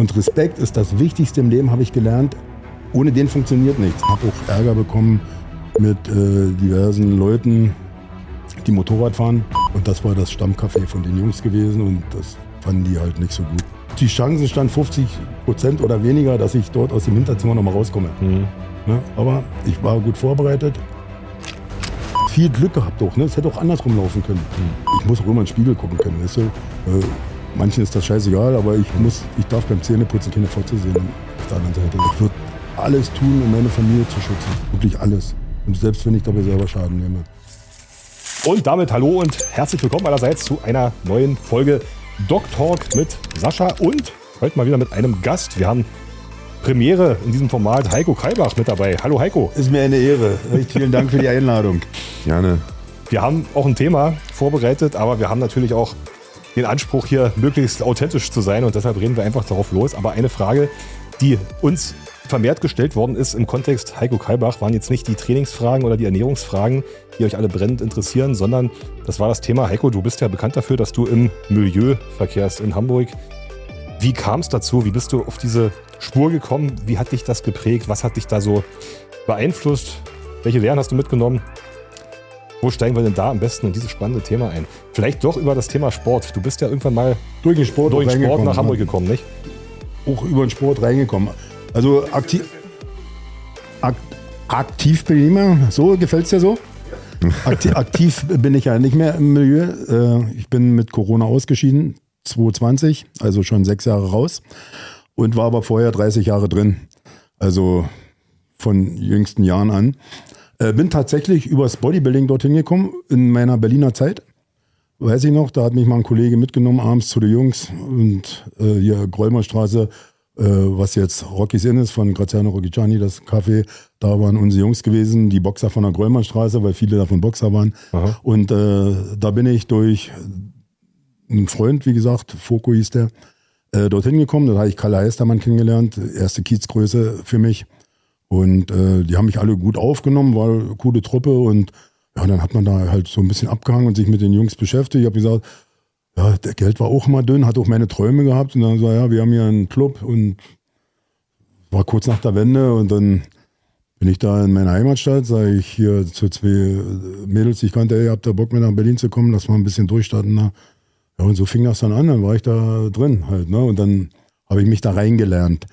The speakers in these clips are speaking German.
Und Respekt ist das Wichtigste im Leben, habe ich gelernt. Ohne den funktioniert nichts. Ich habe auch Ärger bekommen mit diversen Leuten, die Motorrad fahren. Und das war das Stammcafé von den Jungs gewesen und das fanden die halt nicht so gut. Die Chancen standen 50% oder weniger, dass ich dort aus dem Hinterzimmer nochmal rauskomme. Ne? Aber ich war gut vorbereitet. Viel Glück gehabt auch, ne? Es hätte auch andersrum laufen können. Ich muss auch immer in den Spiegel gucken können, weißt du? Manchen ist das scheißegal, aber ich darf beim Zähneputzen keine Fotze sehen. Auf der anderen Seite. Ich würde alles tun, um meine Familie zu schützen. Wirklich alles. Und selbst wenn ich dabei selber Schaden nehme. Und damit hallo und herzlich willkommen allerseits zu einer neuen Folge Doc Talk mit Sascha und heute mal wieder mit einem Gast. Wir haben Premiere in diesem Format, Heiko Kalbach mit dabei. Hallo Heiko. Ist mir eine Ehre. Recht vielen Dank für die Einladung. Gerne. Wir haben auch ein Thema vorbereitet, aber wir haben natürlich auch den Anspruch, hier möglichst authentisch zu sein und deshalb reden wir einfach darauf los. Aber eine Frage, die uns vermehrt gestellt worden ist im Kontext Heiko Kalbach, waren jetzt nicht die Trainingsfragen oder die Ernährungsfragen, die euch alle brennend interessieren, sondern das war das Thema, Heiko, du bist ja bekannt dafür, dass du im Milieu verkehrst in Hamburg. Wie kam es dazu? Wie bist du auf diese Spur gekommen? Wie hat dich das geprägt? Was hat dich da so beeinflusst? Welche Lehren hast du mitgenommen? Wo steigen wir denn da am besten in dieses spannende Thema ein? Vielleicht doch über das Thema Sport. Du bist ja irgendwann mal durch den Sport nach Hamburg gekommen, nicht? Auch über den Sport reingekommen. Also aktiv bin ich immer. So, gefällt es dir so? Aktiv bin ich ja nicht mehr im Milieu. Ich bin mit Corona ausgeschieden, 2020, also schon 6 Jahre raus. Und war aber vorher 30 Jahre drin. Also von jüngsten Jahren an. Bin tatsächlich übers Bodybuilding dorthin gekommen, in meiner Berliner Zeit. Weiß ich noch, da hat mich mal ein Kollege mitgenommen, abends zu den Jungs. Und hier Grolmerstraße, was jetzt Rocky's Inn ist, von Graziano Rocchiciani, das Café, da waren unsere Jungs gewesen, die Boxer von der Grolmerstraße, weil viele davon Boxer waren. Aha. Und da bin ich durch einen Freund, wie gesagt, Foko hieß der, dorthin gekommen. Da habe ich Kalle Heistermann kennengelernt, erste Kiezgröße für mich. Und die haben mich alle gut aufgenommen, war eine coole Truppe. Und ja, dann hat man da halt so ein bisschen abgehangen und sich mit den Jungs beschäftigt. Ich habe gesagt, ja, der Geld war auch immer dünn, hat auch meine Träume gehabt. Und dann so, ja, wir haben hier einen Club und war kurz nach der Wende. Und dann bin ich da in meiner Heimatstadt, sage ich hier zu 2 Mädels, die ich kannte, hey, habt ihr Bock mit nach Berlin zu kommen, lass mal ein bisschen durchstarten. Na. Ja, und so fing das dann an, dann war ich da drin halt. Ne? Und dann habe ich mich da reingelernt.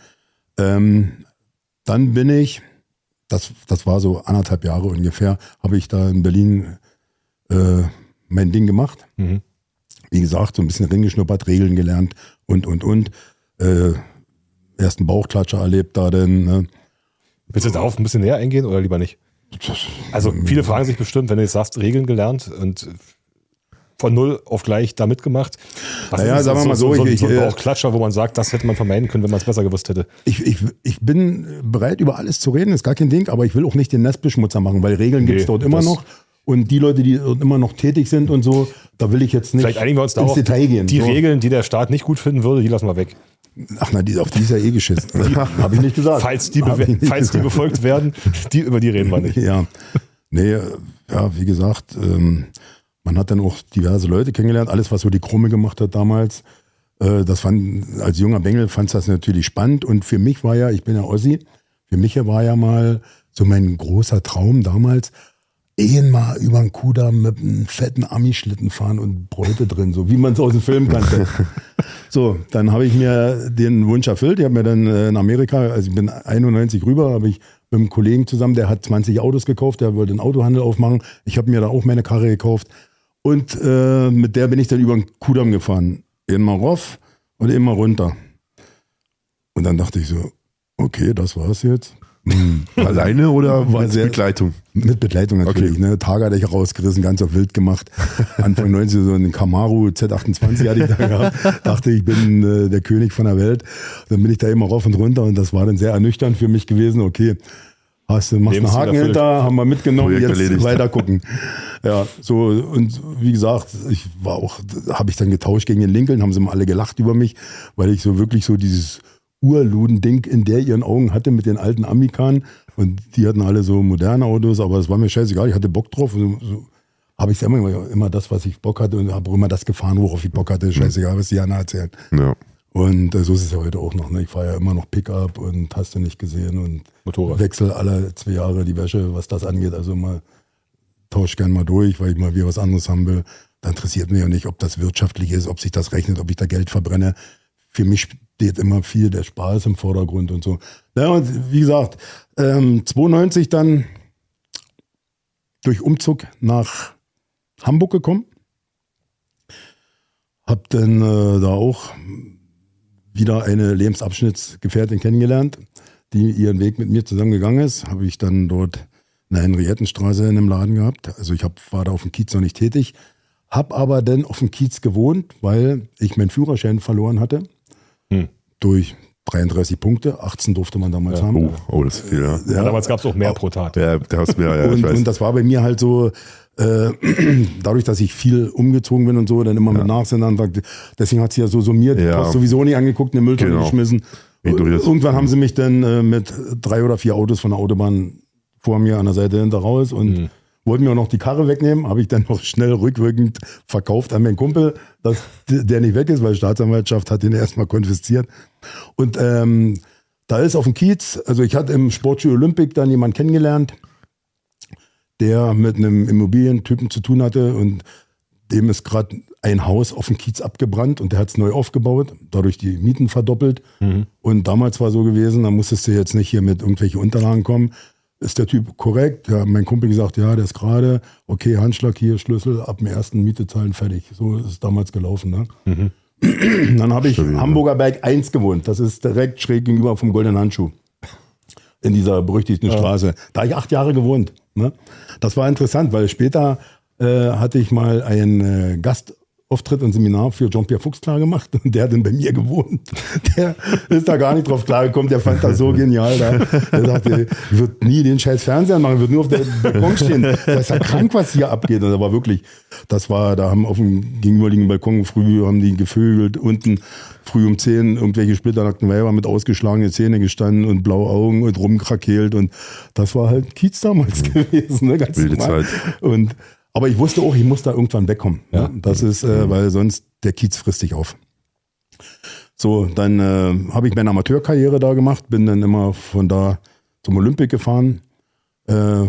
Dann bin ich, das war so 1,5 Jahre ungefähr, habe ich da in Berlin mein Ding gemacht. Mhm. Wie gesagt, so ein bisschen reingeschnuppert, Regeln gelernt und. Ersten Bauchklatscher erlebt da denn. Ne? Willst du darauf ein bisschen näher eingehen oder lieber nicht? Also viele fragen sich bestimmt, wenn du jetzt sagst, Regeln gelernt und von 0 auf gleich da mitgemacht. Naja, sagen wir mal so. So ein Bauchklatscher, wo man sagt, das hätte man vermeiden können, wenn man es besser gewusst hätte. Ich bin bereit, über alles zu reden, ist gar kein Ding, aber ich will auch nicht den Nestbeschmutzer machen, weil Regeln gibt es dort immer noch. Und die Leute, die dort immer noch tätig sind und so, da will ich jetzt nicht vielleicht einigen wir uns ins Detail gehen. Die Regeln, die der Staat nicht gut finden würde, die lassen wir weg. Ach na, auf die ist ja eh geschissen. Habe ich nicht gesagt. Falls die befolgt werden, über die reden wir nicht. Ja, nee, ja, wie gesagt, man hat dann auch diverse Leute kennengelernt. Alles, was so die Krumme gemacht hat damals, als junger Bengel fand es das natürlich spannend. Und für mich war ja, ich bin ja Ossi, für mich war ja mal so mein großer Traum damals, mal über einen Kudamm mit einem fetten Ami-Schlitten fahren und Bräute drin, so wie man es aus dem Film kannte. So, dann habe ich mir den Wunsch erfüllt. Ich habe mir dann in Amerika, also ich bin 91 rüber, habe ich mit einem Kollegen zusammen, der hat 20 Autos gekauft, der wollte einen Autohandel aufmachen. Ich habe mir da auch meine Karre gekauft. Und mit der bin ich dann über den Kudamm gefahren. Einmal rauf und immer runter. Und dann dachte ich so, okay, das war's jetzt. Alleine oder mit Begleitung? Mit Begleitung natürlich. Okay. Ne? Tagerdächer rausgerissen, ganz auf wild gemacht. Anfang 90 so einen Camaro Z28 hatte ich da gehabt. Dachte, ich bin der König von der Welt. Dann bin ich da immer rauf und runter und das war dann sehr ernüchternd für mich gewesen. Okay, machst einen Haken hinter, haben wir mitgenommen, Projekt jetzt erledigt. Weiter gucken. Ja, so und wie gesagt, habe ich dann getauscht gegen den Lincoln, haben sie mal alle gelacht über mich, weil ich so wirklich so dieses Urluden-Ding in der ihren Augen hatte mit den alten Amikan und die hatten alle so moderne Autos, aber es war mir scheißegal, ich hatte Bock drauf. So habe ich immer das, was ich Bock hatte und habe auch immer das gefahren, worauf ich Bock hatte, scheißegal, was die anderen erzählen. Ja. Und so ist es ja heute auch noch. Ne? Ich fahre ja immer noch Pickup und hast du nicht gesehen und Motorrad. wechsle alle 2 Jahre die Wäsche, was das angeht. Also mal tausche gern mal durch, weil ich mal wieder was anderes haben will. Da interessiert mich ja nicht, ob das wirtschaftlich ist, ob sich das rechnet, ob ich da Geld verbrenne. Für mich steht immer viel der Spaß im Vordergrund und so. Ja, und wie gesagt, 92 dann durch Umzug nach Hamburg gekommen. Hab dann da auch wieder eine Lebensabschnittsgefährtin kennengelernt, die ihren Weg mit mir zusammen gegangen ist. Habe ich dann dort in der Henriettenstraße in einem Laden gehabt. Also ich war da auf dem Kiez noch nicht tätig. Hab aber dann auf dem Kiez gewohnt, weil ich meinen Führerschein verloren hatte. Durch 33 Punkte. 18 durfte man damals haben. Oh, das ist viel, ja. Ja, damals gab es auch mehr pro Tag. Ja, da hast du mehr, ja, ich weiß. Und das war bei mir halt so, dadurch, dass ich viel umgezogen bin und so, dann immer mit Nachsendern, deswegen hat sie ja so summiert, hast sowieso nicht angeguckt, in den Mülltonne geschmissen. Irgendwann haben sie mich dann mit 3 oder 4 Autos von der Autobahn vor mir an der Seite hinter raus und wollten mir auch noch die Karre wegnehmen, habe ich dann noch schnell rückwirkend verkauft an meinen Kumpel, dass der nicht weg ist, weil die Staatsanwaltschaft hat den erstmal konfisziert. Und da ist auf dem Kiez, also ich hatte im Sportstudio Olympic dann jemanden kennengelernt, der mit einem Immobilientypen zu tun hatte und dem ist gerade ein Haus auf dem Kiez abgebrannt und der hat es neu aufgebaut, dadurch die Mieten verdoppelt. Und damals war so gewesen, da musstest du jetzt nicht hier mit irgendwelchen Unterlagen kommen. Ist der Typ korrekt? Ja, mein Kumpel gesagt, ja, der ist gerade, okay, Handschlag hier, Schlüssel, ab dem ersten Miete zahlen, fertig. So ist es damals gelaufen. Ne? Dann habe ich Hamburger Berg 1 gewohnt. Das ist direkt schräg gegenüber vom Goldenen Handschuh. In dieser berüchtigten Straße. Da habe ich 8 Jahre gewohnt. Ne? Das war interessant, weil später hatte ich mal einen Gastauftritt und Seminar für Jean-Pierre Fuchs klar gemacht und der hat dann bei mir gewohnt. Der ist da gar nicht drauf klargekommen, der fand das so genial. Der sagte, ich würde nie den scheiß Fernseher machen, würde nur auf der Balkon stehen. Das ist ja krank, was hier abgeht. Und da war wirklich, da haben auf dem gegenüberliegenden Balkon früh haben die gevögelt, unten früh um 10 irgendwelche splitternackten Weiber mit ausgeschlagenen Zähnen gestanden und blaue Augen und rumkrakeelt und das war halt Kiez damals gewesen. Ne? Ganz wilde normal. Zeit. Aber ich wusste auch, ich muss da irgendwann wegkommen. Ja. Ne? Das ist, weil sonst der Kiez frisst dich auf. So, dann habe ich meine Amateurkarriere da gemacht, bin dann immer von da zum Olympic gefahren. Habe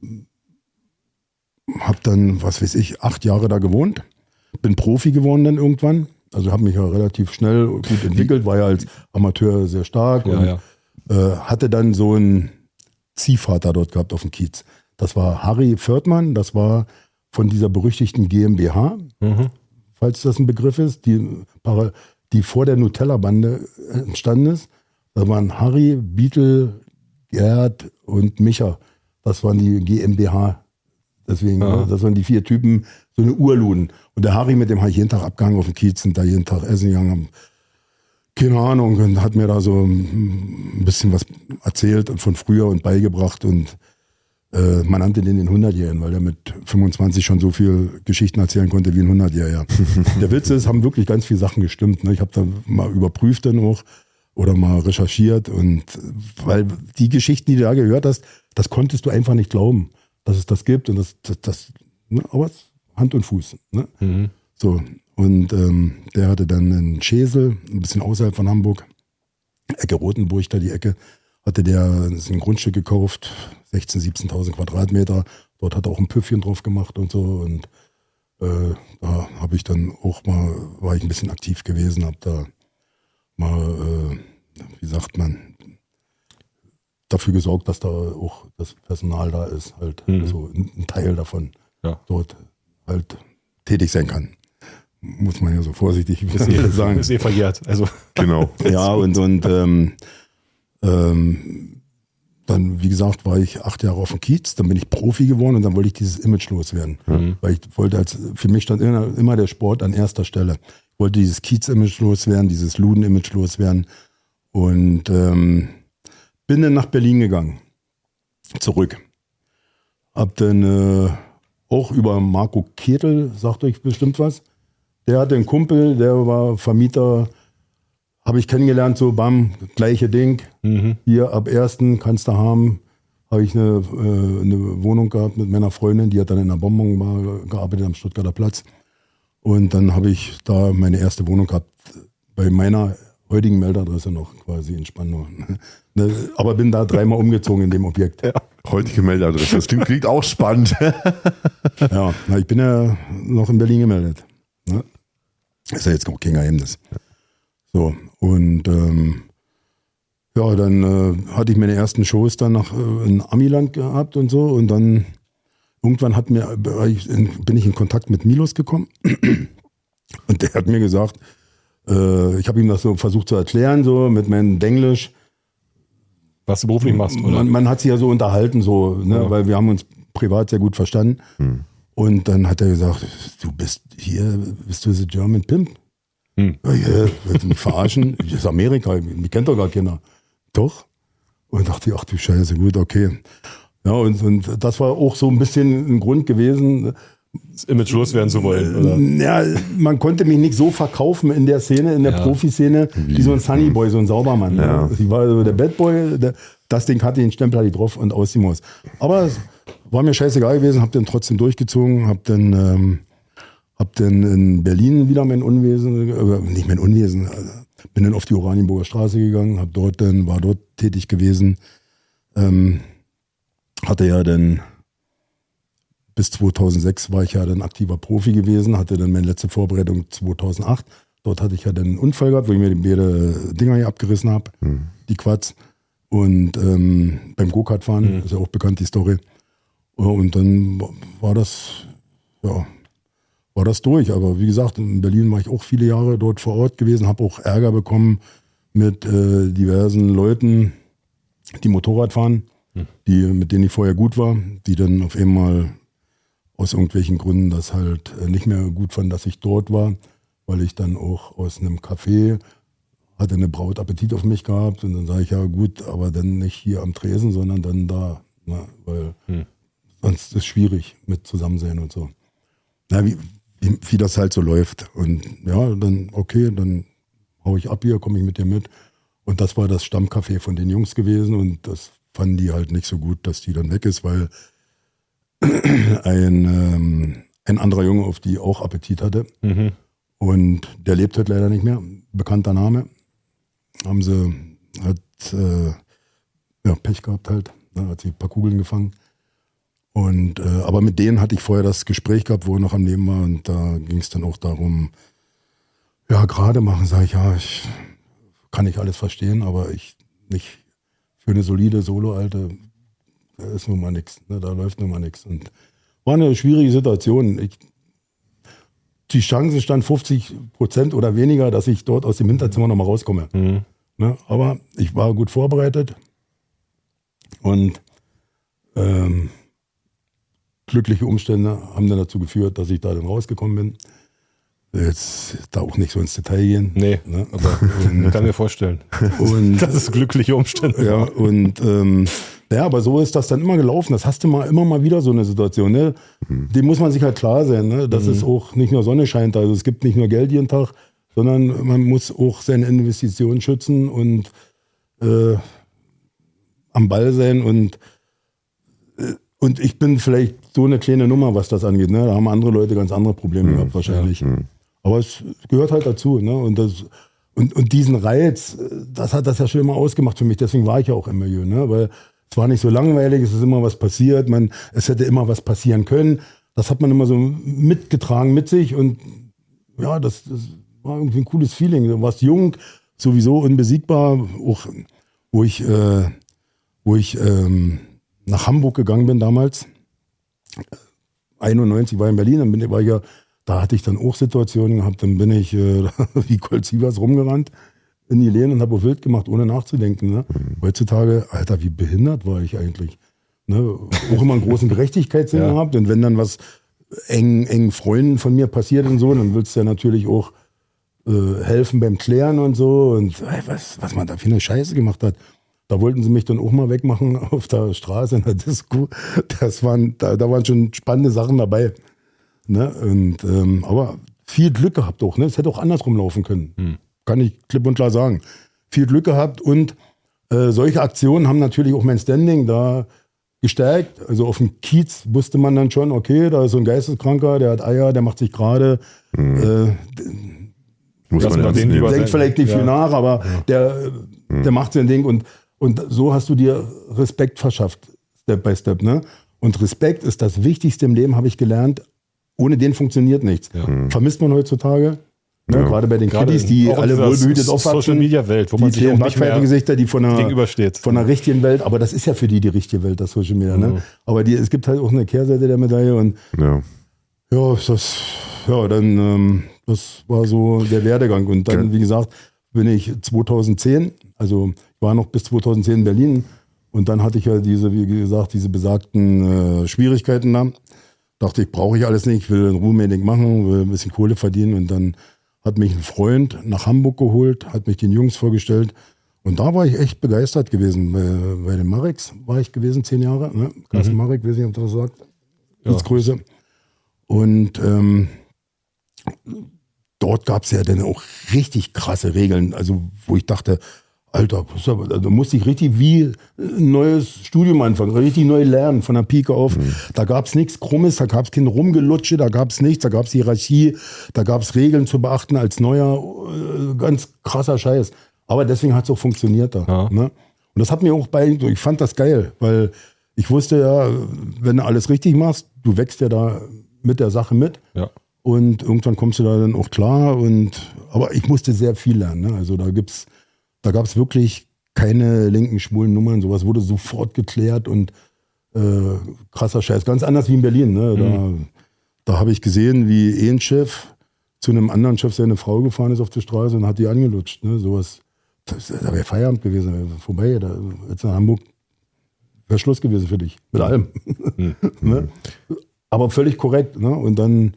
dann, 8 Jahre da gewohnt. Bin Profi geworden dann irgendwann. Also habe mich ja relativ schnell gut entwickelt, war ja als Amateur sehr stark und hatte dann so einen Ziehvater dort gehabt auf dem Kiez. Das war Harry Fördmann, das war von dieser berüchtigten GmbH, falls das ein Begriff ist, die vor der Nutella-Bande entstanden ist. Da waren Harry, Beetle, Gerd und Micha. Das waren die GmbH. Deswegen, das waren die 4 Typen, so eine Urluden. Und der Harry, mit dem habe ich jeden Tag abgehangen auf dem Kiez und da jeden Tag essen gegangen. Keine Ahnung, und hat mir da so ein bisschen was erzählt und von früher und beigebracht. Und man nannte den 100-Jährigen, weil er mit 25 schon so viel Geschichten erzählen konnte wie ein 100-Jähriger. Der Witz ist, haben wirklich ganz viele Sachen gestimmt. Ne? Ich habe da mal überprüft dann auch oder mal recherchiert. Und weil die Geschichten, die du da gehört hast, das konntest du einfach nicht glauben, dass es das gibt. Und das ne? Aber es ist Hand und Fuß. Ne? So, und der hatte dann in Schesel, ein bisschen außerhalb von Hamburg, Ecke Rotenburg, da die Ecke, hatte der ein Grundstück gekauft, 16.000, 17.000 Quadratmeter. Dort hat er auch ein Püffchen drauf gemacht und so. Und da habe ich dann auch mal, war ich ein bisschen aktiv gewesen, habe da mal, wie sagt man, dafür gesorgt, dass da auch das Personal da ist, halt so ein Teil davon dort halt tätig sein kann. Muss man ja so vorsichtig sagen. Ist verjährt. Also. Genau. Ja, und dann, wie gesagt, war ich 8 Jahre auf dem Kiez, dann bin ich Profi geworden und dann wollte ich dieses Image loswerden. Weil ich wollte für mich stand immer der Sport an erster Stelle. Ich wollte dieses Kiez-Image loswerden, dieses Luden-Image loswerden und bin dann nach Berlin gegangen. Zurück. Hab dann auch über Marco Ketel, sagt euch bestimmt was. Der hatte einen Kumpel, der war Vermieter, habe ich kennengelernt, so bam, gleiche Ding. Hier ab 1. kannst du haben. Habe ich eine Wohnung gehabt mit meiner Freundin, die hat dann in einer Bonbonbar gearbeitet am Stuttgarter Platz. Und dann habe ich da meine erste Wohnung gehabt bei meiner heutigen Meldadresse noch quasi in Spandau. Ne, aber bin da 3-mal umgezogen in dem Objekt. Ja. Heutige Meldadresse. Das klingt auch spannend. Ja, ich bin ja noch in Berlin gemeldet. Ne? Ist ja jetzt auch kein Geheimnis. So, und ja, dann hatte ich meine ersten Shows dann noch in Amiland gehabt und so. Und dann irgendwann bin ich in Kontakt mit Milos gekommen. Und der hat mir gesagt, ich habe ihm das so versucht zu erklären, so mit meinem Denglisch. Was du beruflich machst, oder? Man hat sich ja so unterhalten, so, ne, ja. Weil wir haben uns privat sehr gut verstanden. Und dann hat er gesagt, bist du the German Pimp? Ja, willst du mich verarschen? Das ist Amerika, mich kennt doch gar keiner. Doch. Und dachte ich, ach du Scheiße, gut, okay. Ja, und das war auch so ein bisschen ein Grund gewesen, das Image loswerden zu wollen, oder? Ja, man konnte mich nicht so verkaufen in der Szene, in der Profiszene, wie so ein Sunnyboy, so ein Saubermann. Ja. Ich war so der Bad Boy, das Ding hatte den Stempel hatte ich drauf und aus die Maus. Aber es war mir scheißegal gewesen, hab dann trotzdem durchgezogen, hab dann in Berlin wieder mein Unwesen, nicht mein Unwesen, bin dann auf die Oranienburger Straße gegangen, war dort tätig gewesen, hatte ja dann bis 2006 war ich ja dann aktiver Profi gewesen, hatte dann meine letzte Vorbereitung 2008. Dort hatte ich ja dann einen Unfall gehabt, wo ich mir beide Dinger hier abgerissen habe, die Quads. Und beim Go-Kart-Fahren, ist ja auch bekannt die Story. Und dann war das durch. Aber wie gesagt, in Berlin war ich auch viele Jahre dort vor Ort gewesen, habe auch Ärger bekommen mit diversen Leuten, die Motorrad fahren, mit denen ich vorher gut war, die dann auf einmal aus irgendwelchen Gründen das halt nicht mehr gut fand, dass ich dort war, weil ich dann auch aus einem Café hatte eine Braut Appetit auf mich gehabt und dann sage ich, ja gut, aber dann nicht hier am Tresen, sondern dann da, ne, weil sonst ist es schwierig mit Zusammensein und so. Na, wie das halt so läuft. Und ja, dann okay, dann hau ich ab hier, komme ich mit dir mit. Und das war das Stammcafé von den Jungs gewesen und das fanden die halt nicht so gut, dass die dann weg ist, weil ein anderer Junge auf die auch Appetit hatte. Und der lebt halt leider nicht mehr. Bekannter Name. Hat Pech gehabt halt. Hat sie ein paar Kugeln gefangen. Und aber mit denen hatte ich vorher das Gespräch gehabt, wo er noch am Leben war. Und da ging es dann auch darum, ja, gerade machen, sage ich, ja, ich kann nicht alles verstehen, aber ich nicht für eine solide Solo-Alte, da ist nun mal nichts, ne, da läuft nun mal nichts. Und war eine schwierige Situation. Die Chance stand 50% oder weniger, dass ich dort aus dem Hinterzimmer nochmal rauskomme. Ne, aber ich war gut vorbereitet und glückliche Umstände haben dann dazu geführt, dass ich da dann rausgekommen bin. Jetzt da auch nicht so ins Detail gehen. Nee, ne, aber kann mir vorstellen. Und das ist glückliche Umstände. Ja, und ja, aber so ist das dann immer gelaufen. Das hast du immer mal wieder so eine Situation. Ne? Dem muss man sich halt klar sein, ne? Dass es auch nicht nur Sonne scheint. Also es gibt nicht nur Geld jeden Tag, sondern man muss auch seine Investitionen schützen und am Ball sein. Und ich bin vielleicht so eine kleine Nummer, was das angeht. Ne? Da haben andere Leute ganz andere Probleme gehabt wahrscheinlich. Aber es gehört halt dazu. Ne? Und diesen Reiz, das hat das ja schon immer ausgemacht für mich. Deswegen war ich ja auch im Milieu. Ne? Weil es war nicht so langweilig, es ist immer was passiert. Es hätte immer was passieren können. Das hat man immer so mitgetragen mit sich. Und ja, das war irgendwie ein cooles Feeling. Du warst jung, sowieso unbesiegbar. Auch wo ich nach Hamburg gegangen bin damals, 91 war ich in Berlin, da hatte ich dann auch Situationen gehabt, dann bin ich wie Colt Sievers rumgerannt in die Läden und habe wild gemacht, ohne nachzudenken. Ne? Heutzutage, Alter, wie behindert war ich eigentlich? Ne? Auch immer einen großen Gerechtigkeitssinn gehabt und wenn dann was engen Freunden von mir passiert und so, dann willst du ja natürlich auch helfen beim Klären und so und was man da für eine Scheiße gemacht hat. Da wollten sie mich dann auch mal wegmachen auf der Straße in der Disco. Da waren schon spannende Sachen dabei. Ne? Und, aber viel Glück gehabt auch. Ne? Es hätte auch andersrum laufen können. Kann ich klipp und klar sagen. Viel Glück gehabt und solche Aktionen haben natürlich auch mein Standing da gestärkt. Also auf dem Kiez wusste man dann schon, okay, da ist so ein Geisteskranker, der hat Eier, der macht sich gerade. Muss Lassen man wir ernst den nehmen. lieber denkt sein. vielleicht nicht viel Ja. nach, aber der macht sein Ding und so hast du dir Respekt verschafft, Step by Step. Ne? Und Respekt ist das Wichtigste im Leben, habe ich gelernt. Ohne den funktioniert nichts. Vermisst man heutzutage. Ne? Gerade bei den Kiddies, die auch in alle dieser wohlbehütet aufwachsen. Social-Media-Welt, wo die man sich auch kleinen nicht mehr Backpfeifengesichter, die von gegenübersteht. der richtigen Welt, aber das ist ja für die richtige Welt, das Social Media. Ne? Aber es gibt halt auch eine Kehrseite der Medaille und Ja. das war so der Werdegang. Und dann, wie gesagt, bin ich 2010, also ich war noch bis 2010 in Berlin und dann hatte ich ja diese besagten Schwierigkeiten da. Dachte ich, brauche ich alles nicht, ich will ein Ruhrmedik machen, will ein bisschen Kohle verdienen und dann hat mich ein Freund nach Hamburg geholt, hat mich den Jungs vorgestellt und da war ich echt begeistert gewesen. Bei den Mareks war ich gewesen, 10 Jahre, ne? Carsten Marek, weiß nicht, ob das sagt, Größe. Und dort gab es ja dann auch richtig krasse Regeln, also wo ich dachte, Alter, da musste ich richtig wie ein neues Studium anfangen, richtig neu lernen, von der Pike auf. Da gab es nichts Krummes, da gab es kein Rumgelutsche, da gab es nichts, da gab es Hierarchie, da gab es Regeln zu beachten als Neuer, ganz krasser Scheiß. Aber deswegen hat es auch funktioniert da. Ja. Ne? Und das hat mir auch ich fand das geil, weil ich wusste ja, wenn du alles richtig machst, du wächst ja da mit der Sache mit. Ja. Und irgendwann kommst du da dann auch klar. Aber ich musste sehr viel lernen. Ne? Also da gab es wirklich keine linken, schwulen Nummern. Sowas wurde sofort geklärt und krasser Scheiß. Ganz anders wie in Berlin. Ne? Da habe ich gesehen, wie ein Chef zu einem anderen Chef seine Frau gefahren ist auf der Straße und hat die angelutscht. Ne? Sowas, da wäre Feierabend gewesen, vorbei. Da jetzt in Hamburg wäre Schluss gewesen für dich. Mit allem. Ne? Aber völlig korrekt. Ne? Und dann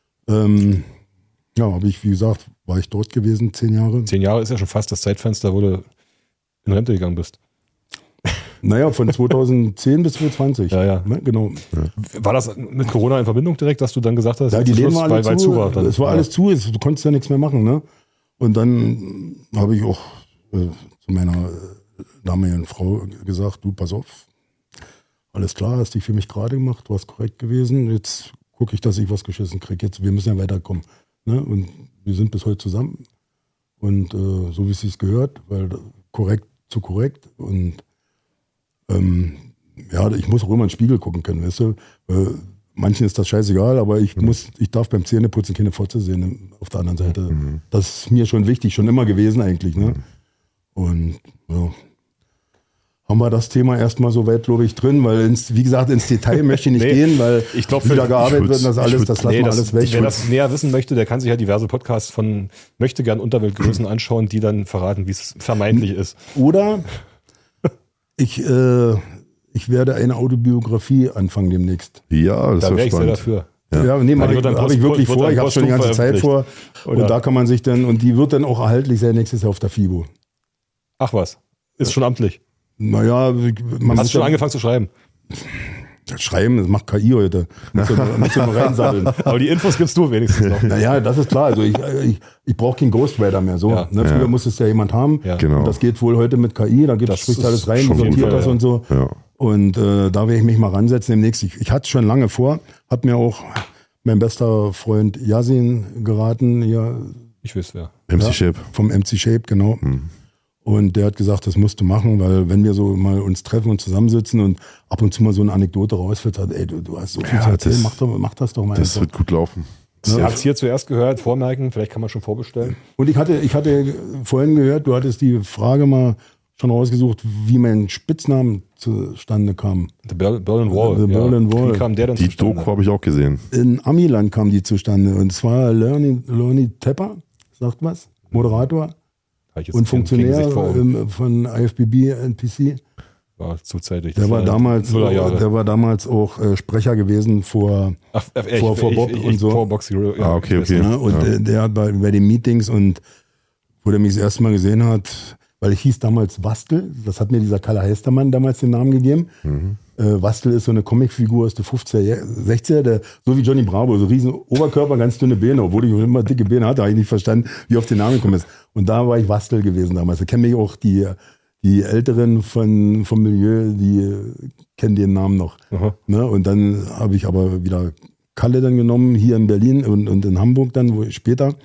habe ich, wie gesagt, war ich dort gewesen, 10 Jahre. 10 Jahre ist ja schon fast das Zeitfenster, wo du in Rente gegangen bist. Naja, von 2010 bis 2020. Ja. Ne? Genau. War das mit Corona in Verbindung direkt, dass du dann gesagt hast, Ja, die zum Läden Schluss, waren alle zu. war? Dann, es war alles zu, du konntest ja nichts mehr machen. Ne? Und dann habe ich auch zu meiner damaligen Frau gesagt, du, pass auf, alles klar, hast dich für mich gerade gemacht, du warst korrekt gewesen, jetzt gucke ich, dass ich was geschissen kriege. Wir müssen ja weiterkommen. Ne? Und wir sind bis heute zusammen. Und so wie es sich gehört, weil korrekt zu korrekt. Und ich muss auch immer in den Spiegel gucken können, weißt du. Manchen ist das scheißegal, aber ich darf beim Zähneputzen keine Fotze sehen auf der anderen Seite. Das ist mir schon wichtig, schon immer gewesen eigentlich. Ne? Und ja, haben wir das Thema erstmal so weit, glaube ich, drin, weil wie gesagt, ins Detail möchte ich nicht gehen, weil ich glaub, wie da gearbeitet wird, das lassen wir alles weg. Wer das näher wissen möchte, der kann sich ja diverse Podcasts von möchtegern Unterweltgrößen anschauen, die dann verraten, wie es vermeintlich ist. Oder ich werde eine Autobiografie anfangen demnächst. Ja, das Da ist wäre ich sehr spannend. dafür. Ja, nee, die wird dann habe ich wirklich wird vor, dann ich habe schon die ganze Zeit vor. Oder? Und da kann man sich dann, und die wird dann auch erhältlich sein nächstes Jahr auf der FIBO. Ach was, ist schon amtlich. Naja, man Hast du schon angefangen zu schreiben? Schreiben, das macht KI heute. Muss ja mal reinsammeln. Aber die Infos gibst du wenigstens noch. Naja, das ist klar. Also ich brauche keinen Ghostwriter mehr. So, Ja. ne? Früher musste es ja jemand haben. Ja. Genau. Und das geht wohl heute mit KI. Da spricht alles rein, schon sortiert gut, das ja. und so. Ja. Und da werde ich mich mal ransetzen demnächst. Ich hatte es schon lange vor. Hat mir auch mein bester Freund Yasin geraten. Hier, Ich weiß, wer. MC Shape. vom MC Shape, genau. Und der hat gesagt, das musst du machen, weil wenn wir so mal uns treffen und zusammensitzen und ab und zu mal so eine Anekdote rausfiltert, ey, du hast so viel zu erzählen, mach das doch mal. Das einfach. wird gut laufen. Ihr habt es hier zuerst gehört, vormerken, vielleicht kann man schon vorbestellen. Und ich hatte vorhin gehört, du hattest die Frage mal schon rausgesucht, wie mein Spitznamen zustande kam. The Berlin Wall. The Berlin Wall. Wie kam der denn Die zustande? Doku habe ich auch gesehen. In Amiland kam die zustande. Und zwar Lerny Tepper, sagt was, Moderator Hab ich jetzt und kein Funktionär Gesicht vor Augen. von IFBB, NPC. War zuzeitig. Der Das war damals auch Sprecher gewesen vor Bob und so. Vor Box Hero. Ja, Okay. Ja, und der hat bei den Meetings und wo der mich das erste Mal gesehen hat, weil ich hieß damals Wastel, das hat mir dieser Kalle Heistermann damals den Namen gegeben. Wastel ist so eine Comicfigur aus der 50er, 60er, so wie Johnny Bravo, so riesen Oberkörper, ganz dünne Beine, obwohl ich immer dicke Beine hatte, habe ich nicht verstanden, wie auf den Namen gekommen ist. Und da war ich Wastel gewesen damals. Da kennen mich auch die Älteren vom Milieu, die kennen den Namen noch. Ne? Und dann habe ich aber wieder Kalle dann genommen, hier in Berlin und in Hamburg dann, später.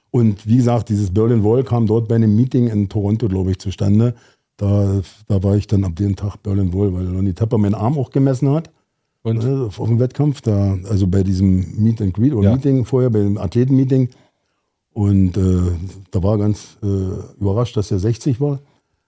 Und wie gesagt, dieses Berlin Wall kam dort bei einem Meeting in Toronto, glaube ich, zustande. Da war ich dann ab dem Tag Berlin Wall, weil Lonnie Tepper meinen Arm auch gemessen hat. Und? Auf dem Wettkampf, also bei diesem Meet and Greet oder Meeting vorher, bei dem Athletenmeeting. Und da war er ganz überrascht, dass er 60 war.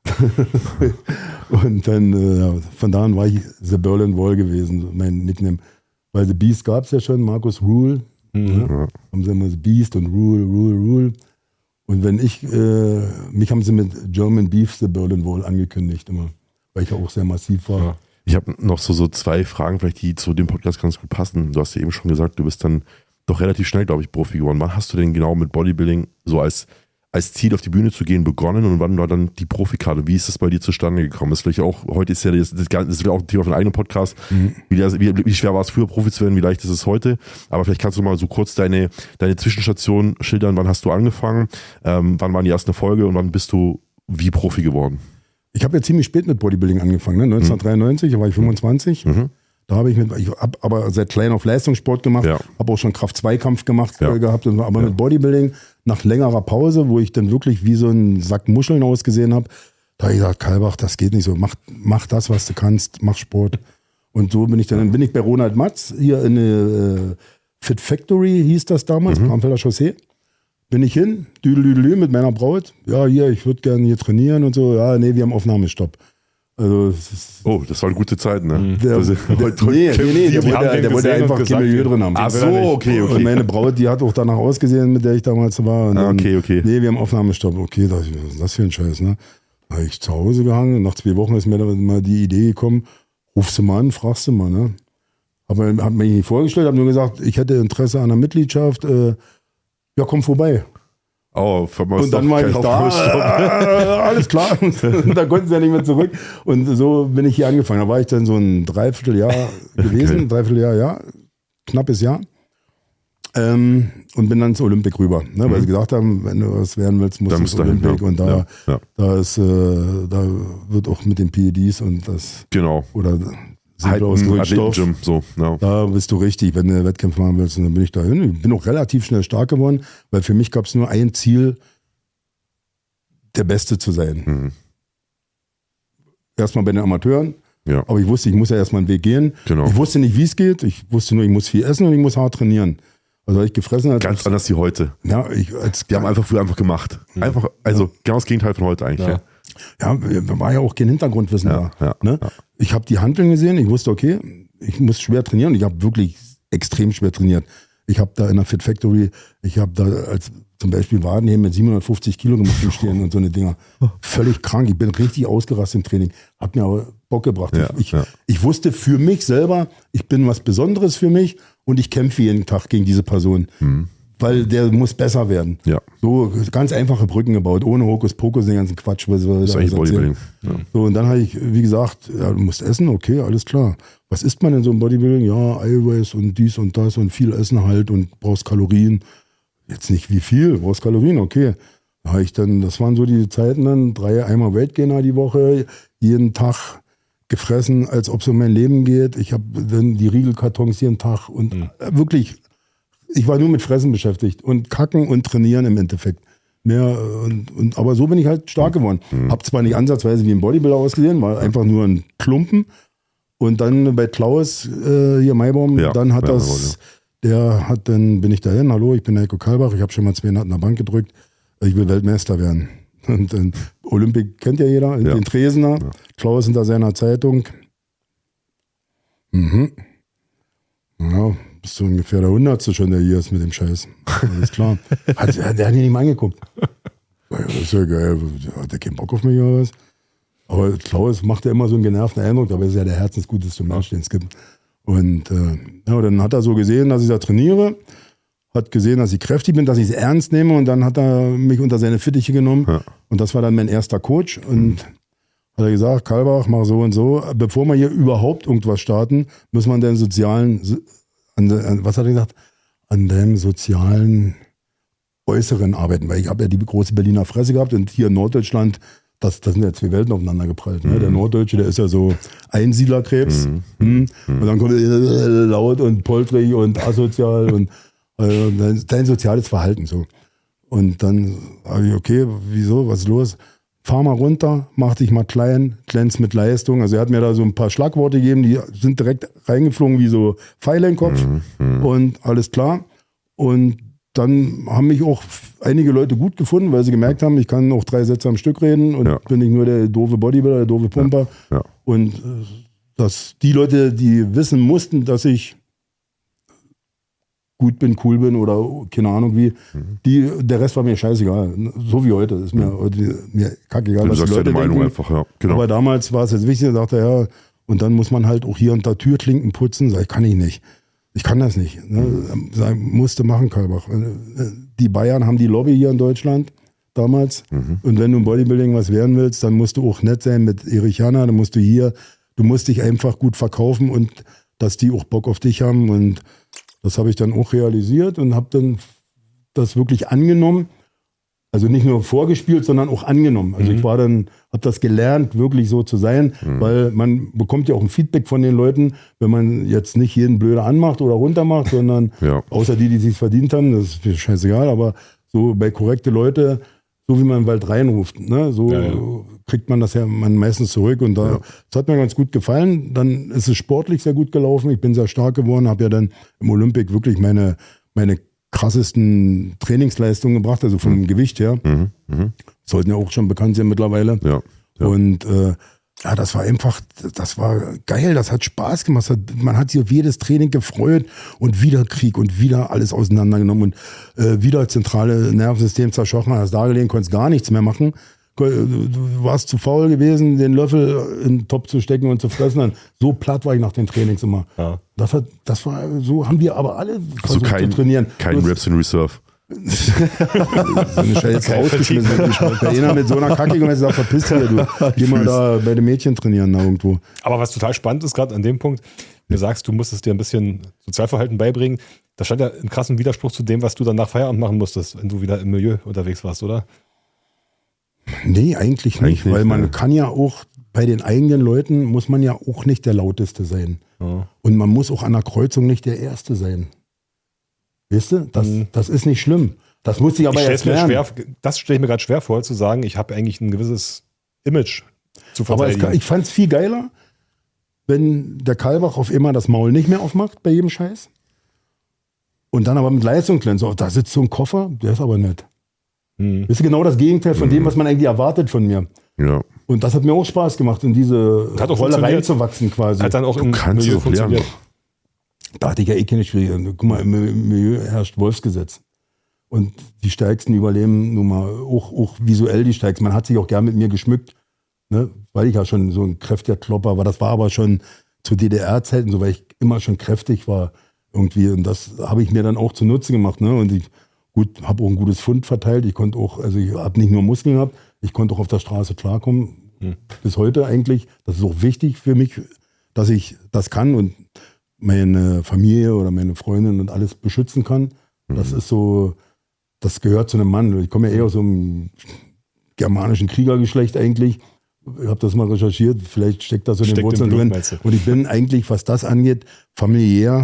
Und dann, von da an war ich The Berlin Wall gewesen, mein Nickname. Weil The Beast gab es ja schon, Markus Rule. Ja, haben sie immer The Beast und Rule. Und wenn mich haben sie mit German Beef The Berlin Wall angekündigt immer, weil ich ja auch sehr massiv war. Ja. Ich habe noch so 2 Fragen, vielleicht die zu dem Podcast ganz gut passen. Du hast ja eben schon gesagt, du bist dann doch relativ schnell, glaube ich, Profi geworden. Wann hast du denn genau mit Bodybuilding so als Ziel auf die Bühne zu gehen begonnen und wann war dann die Profikarte? Wie ist das bei dir zustande gekommen? Das vielleicht auch, heute ist ja das ist auch ein Thema für einen eigenen Podcast. Wie schwer war es früher, Profi zu werden? Wie leicht ist es heute? Aber vielleicht kannst du mal so kurz deine Zwischenstation schildern. Wann hast du angefangen? Wann waren die ersten Erfolge und wann bist du wie Profi geworden? Ich habe ja ziemlich spät mit Bodybuilding angefangen, ne? 1993, da war ich 25. Da habe ich habe aber seit klein auf Leistungssport gemacht, habe auch schon Kraft-2-Kampf gemacht gehabt, aber mit Bodybuilding nach längerer Pause, wo ich dann wirklich wie so ein Sack Muscheln ausgesehen habe, da habe ich gesagt, Kalbach, das geht nicht so, mach das, was du kannst, mach Sport. Und so bin ich bei Ronald Matz hier in der Fit Factory, hieß das damals, Bramfelder Chaussee. Bin ich hin, düdelüdelü mit meiner Braut, ja, hier, ich würde gerne hier trainieren und so, ja, nee, wir haben Aufnahmestopp. Also, das war eine gute Zeit, ne? Der wollte einfach kein Milieu drin haben. Ach so, okay. Und meine Braut, die hat auch danach ausgesehen, mit der ich damals war. Und dann, okay. Nee, wir haben Aufnahmestopp. Okay, was ist das für ein Scheiß, ne? Da habe ich zu Hause gehangen. Nach 2 Wochen ist mir dann mal die Idee gekommen, rufst du mal an, fragst du mal, ne? Hat mir nicht vorgestellt, habe nur gesagt, ich hätte Interesse an einer Mitgliedschaft. Ja, komm vorbei. Oh, und dann war ich da, alles klar, und da konnten sie ja nicht mehr zurück. Und so bin ich hier angefangen. Da war ich dann so ein Dreivierteljahr gewesen, knappes Jahr. Und bin dann zu Olympic rüber, ne, weil sie gesagt haben, wenn du was werden willst, musst du zu Olympic. Und da wird auch mit den PEDs und das oder Gym, so, da bist du richtig, wenn du Wettkämpfe machen willst. Und dann bin ich dahin. Ich bin auch relativ schnell stark geworden, weil für mich gab es nur ein Ziel, der Beste zu sein. Erstmal bei den Amateuren. Ja. Aber ich wusste, ich muss ja erstmal einen Weg gehen. Genau. Ich wusste nicht, wie es geht. Ich wusste nur, ich muss viel essen und ich muss hart trainieren. Also habe ich gefressen. Ganz anders wie heute. Ja, die haben früher einfach gemacht. Einfach, genau das Gegenteil von heute eigentlich. Ja, war ja auch kein Hintergrundwissen da. Ne? Ich habe die Hanteln gesehen, ich wusste, okay, ich muss schwer trainieren. Ich habe wirklich extrem schwer trainiert. Ich habe da in der Fit Factory, ich habe da als zum Beispiel Wadenheben mit 750 Kilo gemacht im Stehen und so eine Dinger. Völlig krank. Ich bin richtig ausgerastet im Training. Hat mir aber Bock gebracht. Ich wusste für mich selber, ich bin was Besonderes für mich und ich kämpfe jeden Tag gegen diese Person. Weil der muss besser werden. Ja. So ganz einfache Brücken gebaut, ohne Hokuspokus, den ganzen Quatsch. Was das ist eigentlich Bodybuilding. Ja. So, und dann habe ich, wie gesagt, du musst essen, okay, alles klar. Was isst man denn so im Bodybuilding? Ja, Eiweiß und dies und das und viel Essen halt und brauchst Kalorien. Jetzt nicht wie viel, brauchst Kalorien, okay. Da habe ich dann, das waren so die Zeiten dann, 3 Eimer Weight Gainer die Woche, jeden Tag gefressen, als ob es um mein Leben geht. Ich habe dann die Riegelkartons jeden Tag und wirklich. Ich war nur mit Fressen beschäftigt und Kacken und Trainieren im Endeffekt. Aber so bin ich halt stark geworden. Hab zwar nicht ansatzweise wie ein Bodybuilder ausgesehen, war einfach nur ein Klumpen. Und dann bei Klaus, hier Maibaum, dann hat bin ich dahin, hallo, ich bin Heiko Kalbach, ich habe schon mal 2 an der Bank gedrückt, ich will Weltmeister werden. Und Olympic kennt ja jeder, den Tresener, Klaus hinter seiner Zeitung. Ja, bist du ungefähr der 100. schon, der hier ist mit dem Scheiß. Alles klar. Der hat ihn nicht mal angeguckt. Das ist ja geil. Hat der keinen Bock auf mich oder was? Aber Klaus macht ja immer so einen genervten Eindruck, aber er ist ja der herzensguteste Mensch, den es gibt. Und dann hat er so gesehen, dass ich da trainiere, hat gesehen, dass ich kräftig bin, dass ich es ernst nehme und dann hat er mich unter seine Fittiche genommen. Ja. Und das war dann mein erster Coach und hat er gesagt, Kalbach, mach so und so. Bevor wir hier überhaupt irgendwas starten, müssen wir an den sozialen, was hat er gesagt? An dem sozialen Äußeren arbeiten. Weil ich habe ja die große Berliner Fresse gehabt und hier in Norddeutschland, das sind ja 2 Welten aufeinander geprallt. Ne? Der Norddeutsche, der ist ja so Einsiedlerkrebs. Und dann kommt laut und poltrig und asozial und dein soziales Verhalten so. Und dann habe ich, okay, wieso, was ist los? Fahr mal runter, mach dich mal klein, glänz mit Leistung. Also er hat mir da so ein paar Schlagworte gegeben, die sind direkt reingeflogen wie so Pfeile in den Kopf und alles klar. Und dann haben mich auch einige Leute gut gefunden, weil sie gemerkt haben, ich kann auch 3 Sätze am Stück reden und bin nicht nur der doofe Bodybuilder, der doofe Pumper. Ja. Und dass die Leute, die wissen mussten, dass ich gut bin, cool bin oder keine Ahnung wie, der Rest war mir scheißegal. So wie heute. Ist mir heute kackegal, was die Leute denken. Einfach, ja. Genau. Aber damals war es jetzt wichtig, da dachte er, ja, und dann muss man halt auch hier und da Türklinken putzen. Sag ich, kann ich nicht. Ich kann das nicht. Ne? Sag, musste machen, Kalbach. Die Bayern haben die Lobby hier in Deutschland damals. Und wenn du im Bodybuilding was werden willst, dann musst du auch nett sein mit Erich Janner. Dann musst du musst dich einfach gut verkaufen und dass die auch Bock auf dich haben. Und das habe ich dann auch realisiert und habe dann das wirklich angenommen. Also nicht nur vorgespielt, sondern auch angenommen. Also ich habe das gelernt, wirklich so zu sein, weil man bekommt ja auch ein Feedback von den Leuten, wenn man jetzt nicht jeden blöde anmacht oder runtermacht, sondern außer die sich verdient haben, das ist mir scheißegal, aber so bei korrekte Leute, so wie man im Wald reinruft, ne, so kriegt man das ja meistens zurück und das hat mir ganz gut gefallen. Dann ist es sportlich sehr gut gelaufen, ich bin sehr stark geworden, habe ja dann im Olympic wirklich meine krassesten Trainingsleistungen gebracht, also vom Gewicht her. Sollten ja auch schon bekannt sein mittlerweile. Ja. Und das war einfach, das war geil, das hat Spaß gemacht. Man hat sich auf jedes Training gefreut und wieder Krieg und wieder alles auseinandergenommen und wieder zentrale Nervensystem zerschossen. Hast da gelegen, konntest gar nichts mehr machen. Du warst zu faul gewesen, den Löffel in den Topf zu stecken und zu fressen. So platt war ich nach den Trainings immer. Ja. Das war so, haben wir aber alle versucht zu trainieren. Kein Reps in Reserve. So eine Scheiße rausgeschmissen. Einer mit so einer Kacke und jetzt sagt, verpiss dich, du. Geh mal da bei den Mädchen trainieren da irgendwo. Aber was total spannend ist, gerade an dem Punkt, du sagst, du musstest dir ein bisschen Sozialverhalten beibringen. Das stand ja in krassen Widerspruch zu dem, was du dann nach Feierabend machen musstest, wenn du wieder im Milieu unterwegs warst, oder? Nee, eigentlich nicht, weil man kann ja auch, bei den eigenen Leuten muss man ja auch nicht der Lauteste sein. Ja. Und man muss auch an der Kreuzung nicht der Erste sein. Weißt du, das ist nicht schlimm. Das muss ich aber erst lernen. Das stelle ich mir gerade schwer vor, zu sagen, ich habe eigentlich ein gewisses Image zu verteidigen. Aber ich fand es viel geiler, wenn der Kalbach auf immer das Maul nicht mehr aufmacht bei jedem Scheiß. Und dann aber mit Leistung glänzt. Oh, da sitzt so ein Koffer, der ist aber nett. Das ist genau das Gegenteil von dem, was man eigentlich erwartet von mir. Ja. Und das hat mir auch Spaß gemacht, in diese Rolle reinzuwachsen quasi. Hat dann auch im Milieu funktioniert. Da hatte ich ja eh keine Schwierigkeiten. Guck mal, im Milieu herrscht Wolfsgesetz. Und die Stärksten überleben nun mal auch visuell die Stärksten. Man hat sich auch gern mit mir geschmückt, ne? Weil ich ja schon so ein kräftiger Klopper war. Das war aber schon zu DDR-Zeiten so, weil ich immer schon kräftig war irgendwie. Und das habe ich mir dann auch zunutze gemacht. Ne? Und ich habe auch ein gutes Pfund verteilt. Ich konnte auch, also ich habe nicht nur Muskeln gehabt, ich konnte auch auf der Straße klarkommen. Bis heute eigentlich. Das ist auch wichtig für mich, dass ich das kann und meine Familie oder meine Freundin und alles beschützen kann. Das ist so, das gehört zu einem Mann. Ich komme ja eher aus so einem germanischen Kriegergeschlecht eigentlich. Ich habe das mal recherchiert, vielleicht steckt das in den Wurzeln drin. Und ich bin eigentlich, was das angeht, familiär,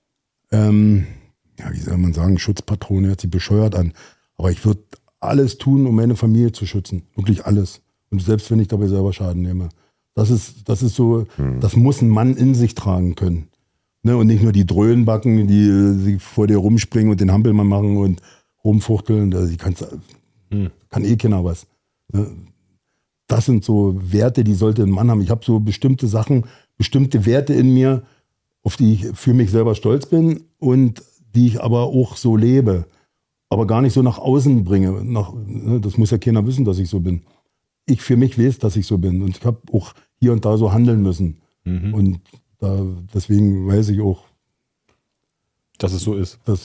wie soll man sagen, Schutzpatrone, hört sich bescheuert an. Aber ich würde alles tun, um meine Familie zu schützen. Wirklich alles. Und selbst wenn ich dabei selber Schaden nehme. Das ist so, das muss ein Mann in sich tragen können. Ne? Und nicht nur die Dröhnbacken, die vor dir rumspringen und den Hampelmann machen und rumfuchteln. Kann eh keiner was. Ne? Das sind so Werte, die sollte ein Mann haben. Ich habe so bestimmte Sachen, bestimmte Werte in mir, auf die ich für mich selber stolz bin und die ich aber auch so lebe, aber gar nicht so nach außen bringe. Das muss ja keiner wissen, dass ich so bin. Ich für mich weiß, dass ich so bin und ich habe auch hier und da so handeln müssen. Und deswegen weiß ich auch, dass es so ist. Dass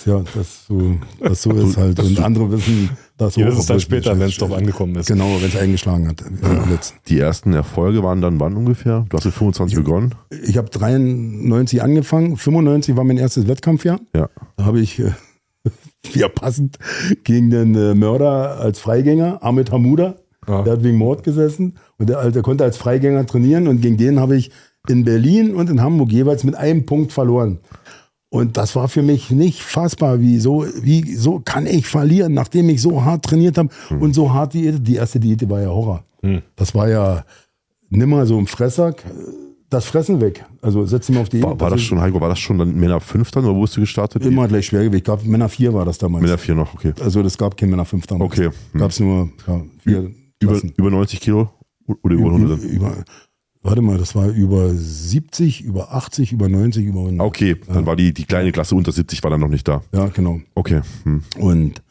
so ist halt. Und andere wissen, dass so ist es dann später, wenn es doch angekommen ist. Genau, wenn es eingeschlagen hat. Die ersten Erfolge waren dann wann ungefähr? Du hast mit 25 begonnen? Ich habe 93 angefangen. 95 war mein erstes Wettkampfjahr. Ja. Da habe ich ja passend gegen den Mörder als Freigänger, Ahmed Hamuda. Ja. Der hat wegen Mord gesessen. Und der konnte als Freigänger trainieren. Und gegen den habe ich in Berlin und in Hamburg jeweils mit einem Punkt verloren. Und das war für mich nicht fassbar. Wieso kann ich verlieren, nachdem ich so hart trainiert habe und so hart die erste Diät war ja Horror. Das war ja nimmer so im Fresssack, das Fressen weg. Also setz dich mal auf die War das schon, Heiko, war das schon dann Männer 5 dann oder wo bist du gestartet? Immer gleich Schwergewicht. Ich glaube, Männer 4 war das damals. Männer 4 noch, okay. Also das gab kein Männer 5 damals. Okay. Gab es nur 4. Über 90 Kilo oder über 100? Warte mal, das war über 70, über 80, über 90, über 100. Okay, dann war die kleine Klasse unter 70 war dann noch nicht da. Ja, genau. Okay. Und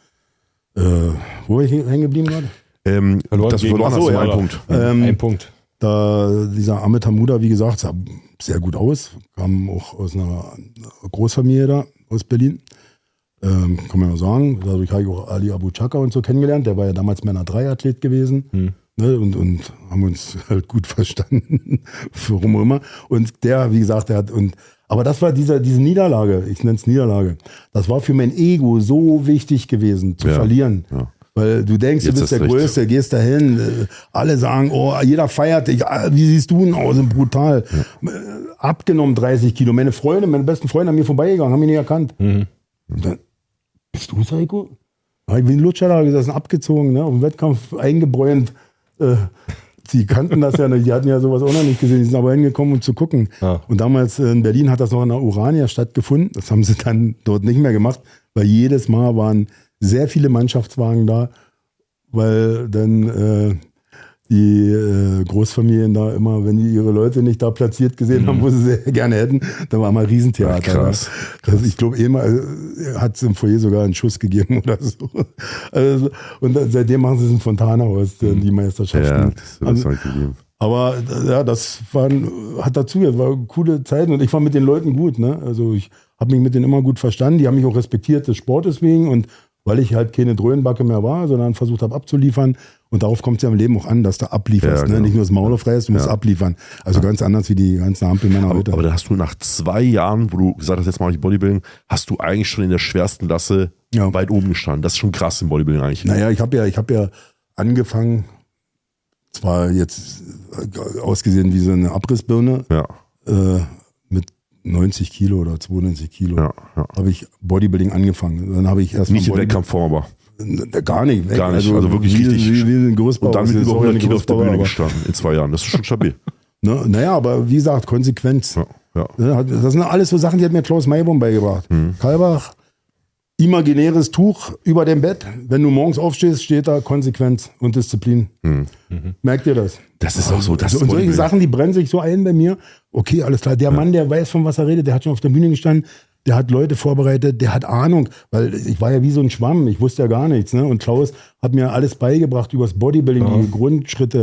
wo war ich hängen geblieben gerade? Das verloren hast du einen Punkt. Ein Punkt. Da dieser Ahmed Hamuda, wie gesagt, sah sehr gut aus, kam auch aus einer Großfamilie da, aus Berlin. Kann man ja sagen, dadurch habe ich auch Ali Abu Chaka und so kennengelernt, der war ja damals Männer 3-Athlet gewesen. Ne, und haben uns halt gut verstanden, warum auch immer. Und der, wie gesagt, aber das war diese Niederlage, ich nenne es Niederlage, das war für mein Ego so wichtig gewesen, zu verlieren. Ja. Weil du denkst, jetzt du bist der Größte, gehst dahin, alle sagen, oh, jeder feiert dich, wie siehst du denn aus, brutal. Ja. Abgenommen 30 Kilo. Meine besten Freunde an mir vorbeigegangen, haben mich nicht erkannt. Und dann, bist du Heiko? Da habe ich wie ein Lutscher da gesessen, abgezogen, ne, auf dem Wettkampf eingebräunt. Die kannten das ja nicht, die hatten ja sowas auch noch nicht gesehen, die sind aber hingekommen, um zu gucken. Ja. Und damals in Berlin hat das noch in der Urania stattgefunden, das haben sie dann dort nicht mehr gemacht, weil jedes Mal waren sehr viele Mannschaftswagen da, weil dann die Großfamilien da immer, wenn die ihre Leute nicht da platziert gesehen haben, wo sie sehr gerne hätten, da war mal Riesentheater. Ach, krass. Also ich glaube, hat es im Foyer sogar einen Schuss gegeben oder so. Also, und seitdem machen sie es in Fontana aus, die Meisterschaften. Ja, das aber ja, das hat dazu, das war coole Zeiten und ich war mit den Leuten gut. Ne? Also ich habe mich mit denen immer gut verstanden, die haben mich auch respektiert des Sportes wegen und weil ich halt keine Dröhnbacke mehr war, sondern versucht habe abzuliefern. Und darauf kommt es ja im Leben auch an, dass du ablieferst. Ja, genau. Ne? Nicht nur das Maul aufreißt, du musst abliefern. Also ganz anders wie die ganzen Ampelmänner heute. Aber da hast du nach 2 Jahren, wo du gesagt hast, jetzt mache ich Bodybuilding, hast du eigentlich schon in der schwersten Klasse weit oben gestanden. Das ist schon krass im Bodybuilding eigentlich. Naja, ich hab ja angefangen, zwar jetzt ausgesehen wie so eine Abrissbirne, mit 90 Kilo oder 92 Kilo habe ich Bodybuilding angefangen. Dann habe ich erst nicht in Wettkampfform, aber gar nicht. Gar nicht. Also wirklich richtig. Wie ein Gerüstbauer. Und dann mit über 100 Kilo auf der Bühne gestanden in 2 Jahren. Das ist schon stabil. Naja, aber wie gesagt, Konsequenz. Ja. Das sind alles so Sachen, die hat mir Klaus Maybaum beigebracht. Kalbach, imaginäres Tuch über dem Bett. Wenn du morgens aufstehst, steht da Konsequenz und Disziplin. Merkt ihr das? Das ist auch so. Und solche Sachen, die brennen sich so ein bei mir. Okay, alles klar. Der Mann, der weiß, von was er redet, der hat schon auf der Bühne gestanden, der hat Leute vorbereitet, der hat Ahnung. Weil ich war ja wie so ein Schwamm, ich wusste ja gar nichts. Ne? Und Klaus hat mir alles beigebracht über das Bodybuilding, die Grundschritte,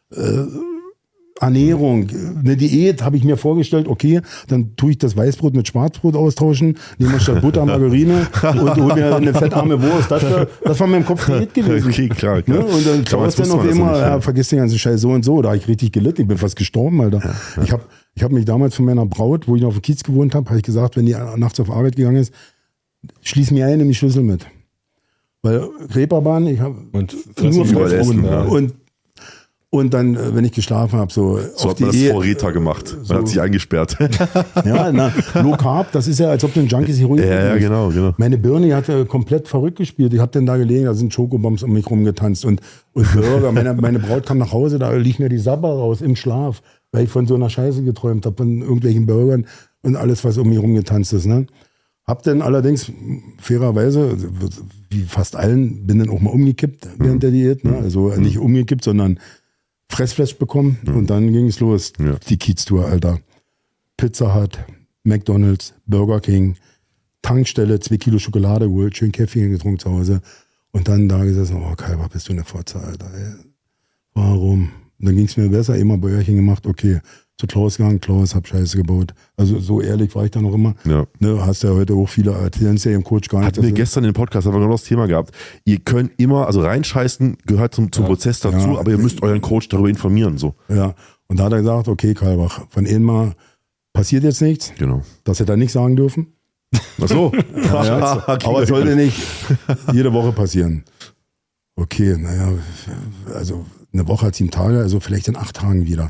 Ernährung, eine Diät habe ich mir vorgestellt, okay, dann tue ich das Weißbrot mit Schwarzbrot austauschen, nehme statt Butter Margarine und hole mir eine fettarme Wurst. Das war in meinem Kopf Diät gewesen. Okay, klar. Ne? Und dann Klaus dann auf immer, vergiss den ganzen Scheiß so und so, da habe ich richtig gelitten, ich bin fast gestorben, Alter. Ja. Ich hab mich damals von meiner Braut, wo ich noch auf dem Kiez gewohnt habe, ich gesagt, wenn die nachts auf Arbeit gegangen ist, schließ mir ein, nimm die Schlüssel mit. Weil Reeperbahn, ich habe nur Fressen. Und dann, wenn ich geschlafen habe, so hat man das vor Rita gemacht. Man hat sich eingesperrt. Ja, Low Carb, das ist ja, als ob du ein Junkies Heroin Ja, genau. Meine Birne hatte komplett verrückt gespielt. Ich habe dann da gelegen, da sind Schokobombs um mich rumgetanzt und Burger. Meine Braut kam nach Hause, da lief mir die Sabber raus im Schlaf, weil ich von so einer Scheiße geträumt habe, von irgendwelchen Burgern und alles, was um mich rumgetanzt ist. Ne? Hab dann allerdings fairerweise, wie fast allen, bin dann auch mal umgekippt während der Diät. Ne? Also nicht umgekippt, sondern Fressflash bekommen und dann ging es los. Ja. Die Kiez-Tour, Alter. Pizza Hut, McDonald's, Burger King, Tankstelle, 2 Kilo Schokolade geholt, schön Käffchen getrunken zu Hause und dann da gesessen, oh Kalber, bist du eine Fotze, Alter. Ey. Warum? Und dann ging es mir besser, immer Bäuerchen gemacht, okay, zu Klaus gegangen, Klaus, hab Scheiße gebaut. Also so ehrlich war ich da noch immer. Ja. Ne, hast ja heute auch viele erzählen ja im Coach gar nicht. Hatten wir gestern den Podcast, haben wir genau das Thema gehabt. Ihr könnt immer, also reinscheißen gehört zum Prozess dazu, aber ihr müsst euren Coach darüber informieren. So. Ja, und da hat er gesagt, okay, Kalbach, von Ihnen passiert jetzt nichts. Genau. Das hätte er nicht sagen dürfen. Ach so. Ja, okay. Aber es sollte nicht jede Woche passieren. Okay, naja, also eine Woche hat 7 Tage, also vielleicht in 8 Tagen wieder.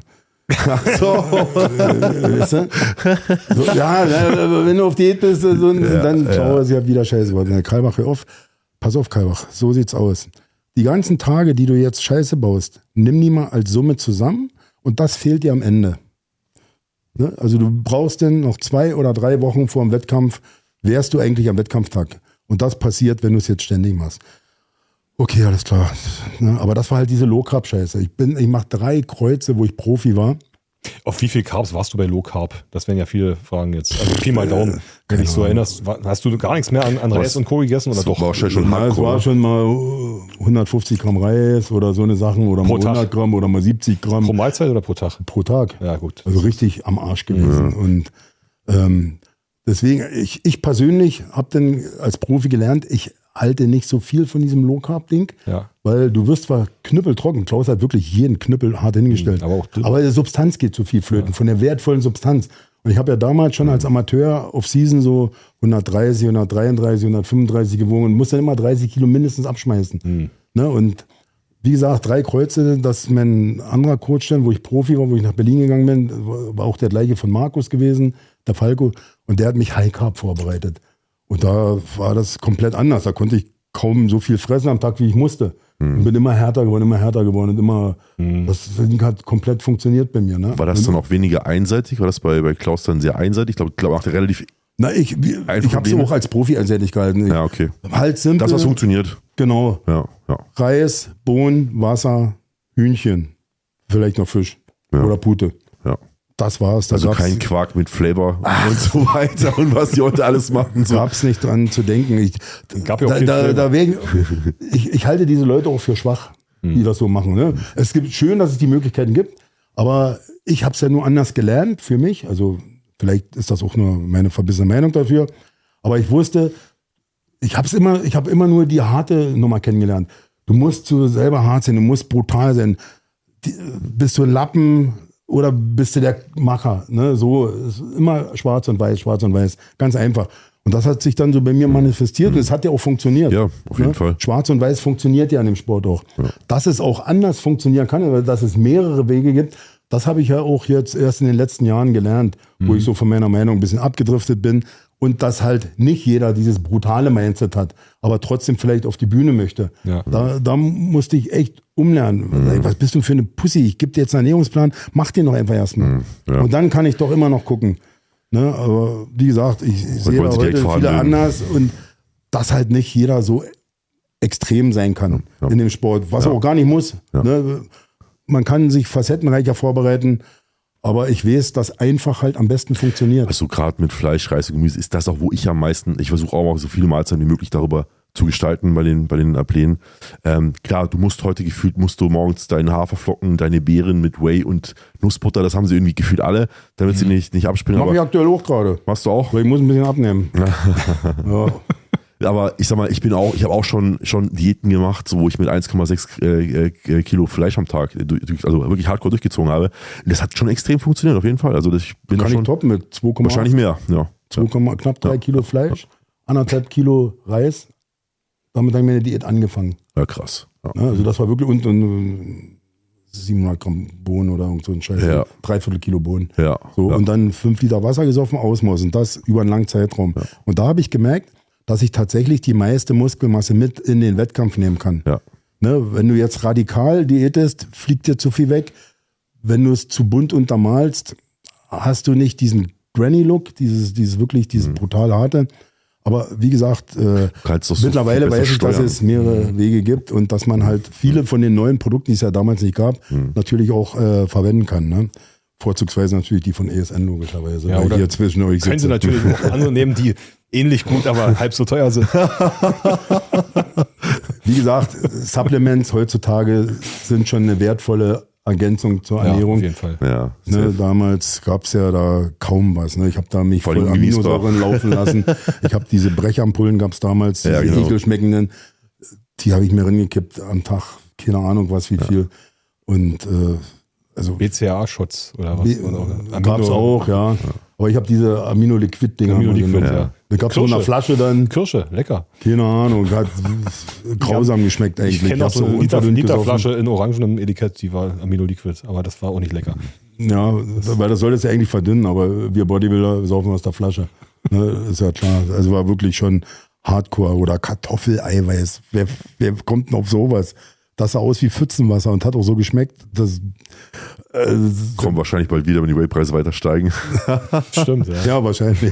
Weißt du? So, ja, wenn du auf Diät bist, dann schau, es ja wieder scheiße geworden. Kalbach, hör auf. Pass auf, Kalbach, so sieht's aus. Die ganzen Tage, die du jetzt Scheiße baust, nimm die mal als Summe zusammen und das fehlt dir am Ende. Ne? Also du brauchst denn noch 2 oder 3 Wochen vor dem Wettkampf, wärst du eigentlich am Wettkampftag. Und das passiert, wenn du es jetzt ständig machst. Okay, alles klar. Ne? Aber das war halt diese Low-Carb-Scheiße. Ich mache 3 Kreuze, wo ich Profi war. Auf wie viel Carbs warst du bei Low Carb? Das werden ja viele Fragen jetzt. Also Pi mal Daumen. Wenn dich so erinnerst, hast du gar nichts mehr an Reis und Co. gegessen? Oder doch? Wahrscheinlich schon Es war schon mal 150 Gramm Reis oder so eine Sachen oder mal 100 Gramm oder mal 70 Gramm. Pro Mahlzeit oder pro Tag? Pro Tag. Ja, gut. Also richtig am Arsch gewesen. Und deswegen, ich persönlich habe dann als Profi gelernt, ich halte nicht so viel von diesem Low-Carb-Ding, weil du wirst zwar knüppeltrocken, Klaus hat wirklich jeden Knüppel hart hingestellt, aber die Substanz geht zu viel flöten, von der wertvollen Substanz. Und ich habe ja damals schon als Amateur auf Season so 130, 133, 135 gewogen und muss dann immer 30 Kilo mindestens abschmeißen. Ne? Und wie gesagt, 3 Kreuze, das mein anderer Coach dann, wo ich Profi war, wo ich nach Berlin gegangen bin, war auch der gleiche von Markus gewesen, der Falco, und der hat mich High Carb vorbereitet. Und da war das komplett anders. Da konnte ich kaum so viel fressen am Tag, wie ich musste. Und bin immer härter geworden und immer, das hat komplett funktioniert bei mir. Ne? War das dann auch weniger einseitig? War das bei Klaus dann sehr einseitig? Ich glaube, macht er relativ. Na, ich habe es auch als Profi einseitig gehalten. Ja, okay. Halt simpel. Das, was funktioniert. Genau. Ja. Reis, Bohnen, Wasser, Hühnchen, vielleicht noch Fisch oder Pute. Ja. Das war's. Also kein Quark mit Flavor und so weiter und was die heute alles machen. So. Gab's nicht dran zu denken. Ich halte diese Leute auch für schwach, die das so machen. Ne? Es gibt schön, dass es die Möglichkeiten gibt, aber ich habe es ja nur anders gelernt für mich. Also vielleicht ist das auch nur meine verbissene Meinung dafür. Aber ich wusste, ich habe immer nur die harte Nummer kennengelernt. Du musst selber hart sein, du musst brutal sein. Bist du ein Lappen oder bist du der Macher? Ne? So ist immer schwarz und weiß. Ganz einfach. Und das hat sich dann so bei mir manifestiert und es hat ja auch funktioniert. Ja, auf jeden Fall. Schwarz und weiß funktioniert ja in dem Sport auch. Ja. Dass es auch anders funktionieren kann, weil dass es mehrere Wege gibt, das habe ich ja auch jetzt erst in den letzten Jahren gelernt, wo ich so von meiner Meinung ein bisschen abgedriftet bin. Und dass halt nicht jeder dieses brutale Mindset hat, aber trotzdem vielleicht auf die Bühne möchte. Ja. Da musste ich echt umlernen. Was bist du für eine Pussy? Ich gebe dir jetzt einen Ernährungsplan, mach den doch einfach erstmal. Ja. Und dann kann ich doch immer noch gucken. Ne? Aber wie gesagt, ich sehe da heute viele anders und dass halt nicht jeder so extrem sein kann in dem Sport, was er auch gar nicht muss. Ja. Ne? Man kann sich facettenreicher vorbereiten. Aber ich weiß, dass einfach halt am besten funktioniert. Also gerade mit Fleisch, Reis und Gemüse ist das auch, wo ich am meisten, ich versuche auch mal so viele Mahlzeiten wie möglich darüber zu gestalten bei den Athleten. Klar, du musst morgens deine Haferflocken, deine Beeren mit Whey und Nussbutter, das haben sie irgendwie gefühlt alle, damit sie nicht abspielen. Mach ich aktuell auch gerade. Machst du auch? Weil ich muss ein bisschen abnehmen. Ja. Aber ich sag mal, ich habe auch schon Diäten gemacht, so, wo ich mit 1,6 Kilo Fleisch am Tag, also wirklich hardcore durchgezogen habe. Und das hat schon extrem funktioniert, auf jeden Fall. Also ich bin kann schon ich toppen mit 2,8. Wahrscheinlich mehr, ja. Knapp 3 Kilo Fleisch, 1,5 Kilo Reis. Damit habe ich meine Diät angefangen. Ja, krass. Ja. Also das war wirklich und 700 Gramm Bohnen oder so ein Scheiß. Ja. 3/4 Kilo Bohnen. Ja. So, ja. Und dann 5 Liter Wasser gesoffen, Ausmaß. Und das über einen langen Zeitraum. Ja. Und da habe ich gemerkt, dass ich tatsächlich die meiste Muskelmasse mit in den Wettkampf nehmen kann. Ja. Ne, wenn du jetzt radikal diätest, fliegt dir zu viel weg. Wenn du es zu bunt untermalst, hast du nicht diesen Granny-Look, dieses brutal harte. Aber wie gesagt, mittlerweile weiß ich, dass es mehrere Wege gibt und dass man halt viele von den neuen Produkten, die es ja damals nicht gab, natürlich auch verwenden kann. Ne? Vorzugsweise natürlich die von ESN logischerweise. Ja, oder hier zwischen euch können Sie natürlich auch andere nehmen, die ähnlich gut, aber halb so teuer sind. Wie gesagt, Supplements heutzutage sind schon eine wertvolle Ergänzung zur Ernährung. Ja, auf jeden Fall. Ja, ne, damals gab es ja da kaum was. Ne? Ich habe da mich voll Aminosäuren laufen lassen. Ich habe diese Brechampullen gab es damals, diese ekelschmeckenden. Die habe ich mir reingekippt am Tag. Keine Ahnung was, wie viel. Und also BCAA-Shots oder was? Gab es auch, ja. Aber ich habe diese Amino-Liquid-Dinger. Amino-Liquid, ja. Da gab es so eine Flasche dann. Kirsche, lecker. Keine Ahnung, hat grausam geschmeckt eigentlich. Ich kenne auch so eine Literflasche in orangenem Etikett, die war Amino-Liquid, aber das war auch nicht lecker. Ja, weil das soll das ja eigentlich verdünnen, aber wir Bodybuilder saufen aus der Flasche. Ne, ist ja klar. Also war wirklich schon Hardcore oder Kartoffeleiweiß. Wer kommt denn auf sowas? Das sah aus wie Pfützenwasser und hat auch so geschmeckt. Kommt wahrscheinlich bald wieder, wenn die Whey-Preise weiter steigen. Stimmt, ja. Ja, wahrscheinlich.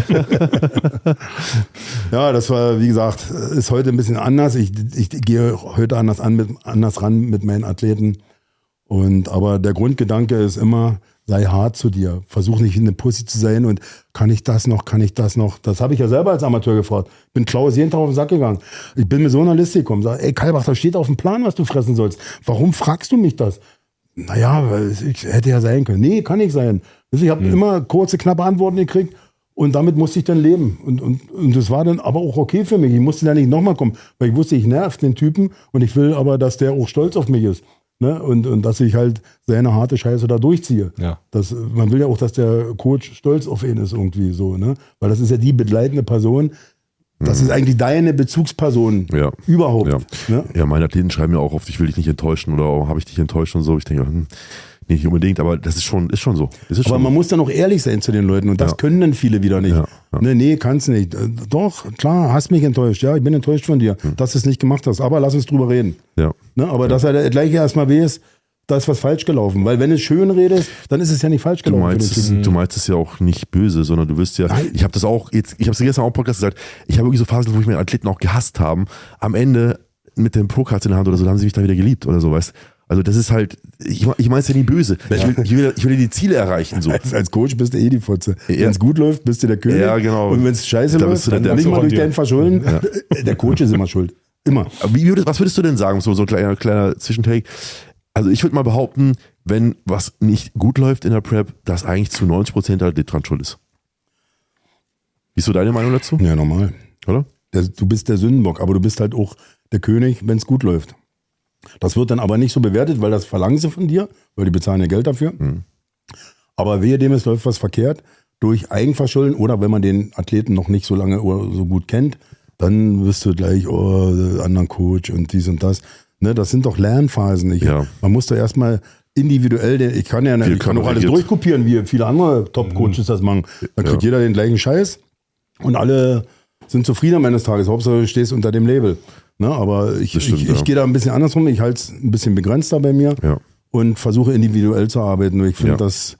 Ja, das war, wie gesagt, ist heute ein bisschen anders. Ich gehe heute anders ran mit meinen Athleten. Aber der Grundgedanke ist immer, sei hart zu dir. Versuch nicht eine Pussy zu sein und kann ich das noch? Das habe ich ja selber als Amateur gefragt. Bin Klaus jeden Tag auf den Sack gegangen. Ich bin mit so einer Liste gekommen. Sag, ey Kalbach, da steht auf dem Plan, was du fressen sollst. Warum fragst du mich das? Naja, weil ich hätte ja sein können. Nee, kann nicht sein. Also ich habe immer kurze, knappe Antworten gekriegt und damit musste ich dann leben. Und das war dann aber auch okay für mich. Ich musste da nicht nochmal kommen, weil ich wusste, ich nerv den Typen und ich will aber, dass der auch stolz auf mich ist. Ne? Und dass ich halt seine harte Scheiße da durchziehe. Ja. Man will ja auch, dass der Coach stolz auf ihn ist irgendwie so. Ne? Weil das ist ja die begleitende Person. Das ist eigentlich deine Bezugsperson überhaupt. Ja. Ne? Ja, meine Athleten schreiben mir auch oft, ich will dich nicht enttäuschen oder habe ich dich enttäuscht und so. Ich denke, nicht unbedingt, aber das ist schon so. Aber man muss dann auch ehrlich sein zu den Leuten und das können dann viele wieder nicht. Ja. Nee, kannst nicht. Doch, klar, hast mich enttäuscht. Ja, ich bin enttäuscht von dir, dass du es nicht gemacht hast. Aber lass uns drüber reden. Ja. Ne? Aber dass er gleich erstmal weiß, da ist was falsch gelaufen. Weil wenn du es schön redest, dann ist es ja nicht falsch gelaufen. Du meinst es ja auch nicht böse, sondern du wirst ja, Nein. ich habe es gestern auch im Podcast gesagt, ich habe wirklich so Phasen, wo ich meine Athleten auch gehasst haben. Am Ende mit dem Pro-Cards in der Hand oder so, dann haben sie mich da wieder geliebt oder so, weißt. Also das ist halt, ich meine es ja nie böse. Ich will die Ziele erreichen. So. Als Coach bist du die Fotze. Wenn es gut läuft, bist du der König. Ja, genau. Und wenn es scheiße läuft, dann nicht mal durch dein Verschulden. Ja. Der Coach ist immer schuld. Immer. Was würdest du denn sagen? So ein kleiner Zwischentake. Also ich würde mal behaupten, wenn was nicht gut läuft in der Prep, dass eigentlich zu 90% der Athlet dran schuld ist. Wie ist so deine Meinung dazu? Ja, normal. Oder? Du bist der Sündenbock, aber du bist halt auch der König, wenn es gut läuft. Das wird dann aber nicht so bewertet, weil das verlangen sie von dir, weil die bezahlen ja Geld dafür. Aber wehe dem, es läuft was verkehrt, durch Eigenverschulden oder wenn man den Athleten noch nicht so lange oder so gut kennt, dann wirst du gleich, anderen Coach und dies und das. Ne, das sind doch Lernphasen. Man muss doch erstmal individuell, ich kann auch alles durchkopieren, wie viele andere Top-Coaches das machen. Dann kriegt jeder den gleichen Scheiß und alle sind zufrieden am Ende des Tages. Hauptsache du stehst unter dem Label. Ne, aber ich gehe da ein bisschen andersrum. Ich halte es ein bisschen begrenzter bei mir und versuche individuell zu arbeiten. Und ich finde, das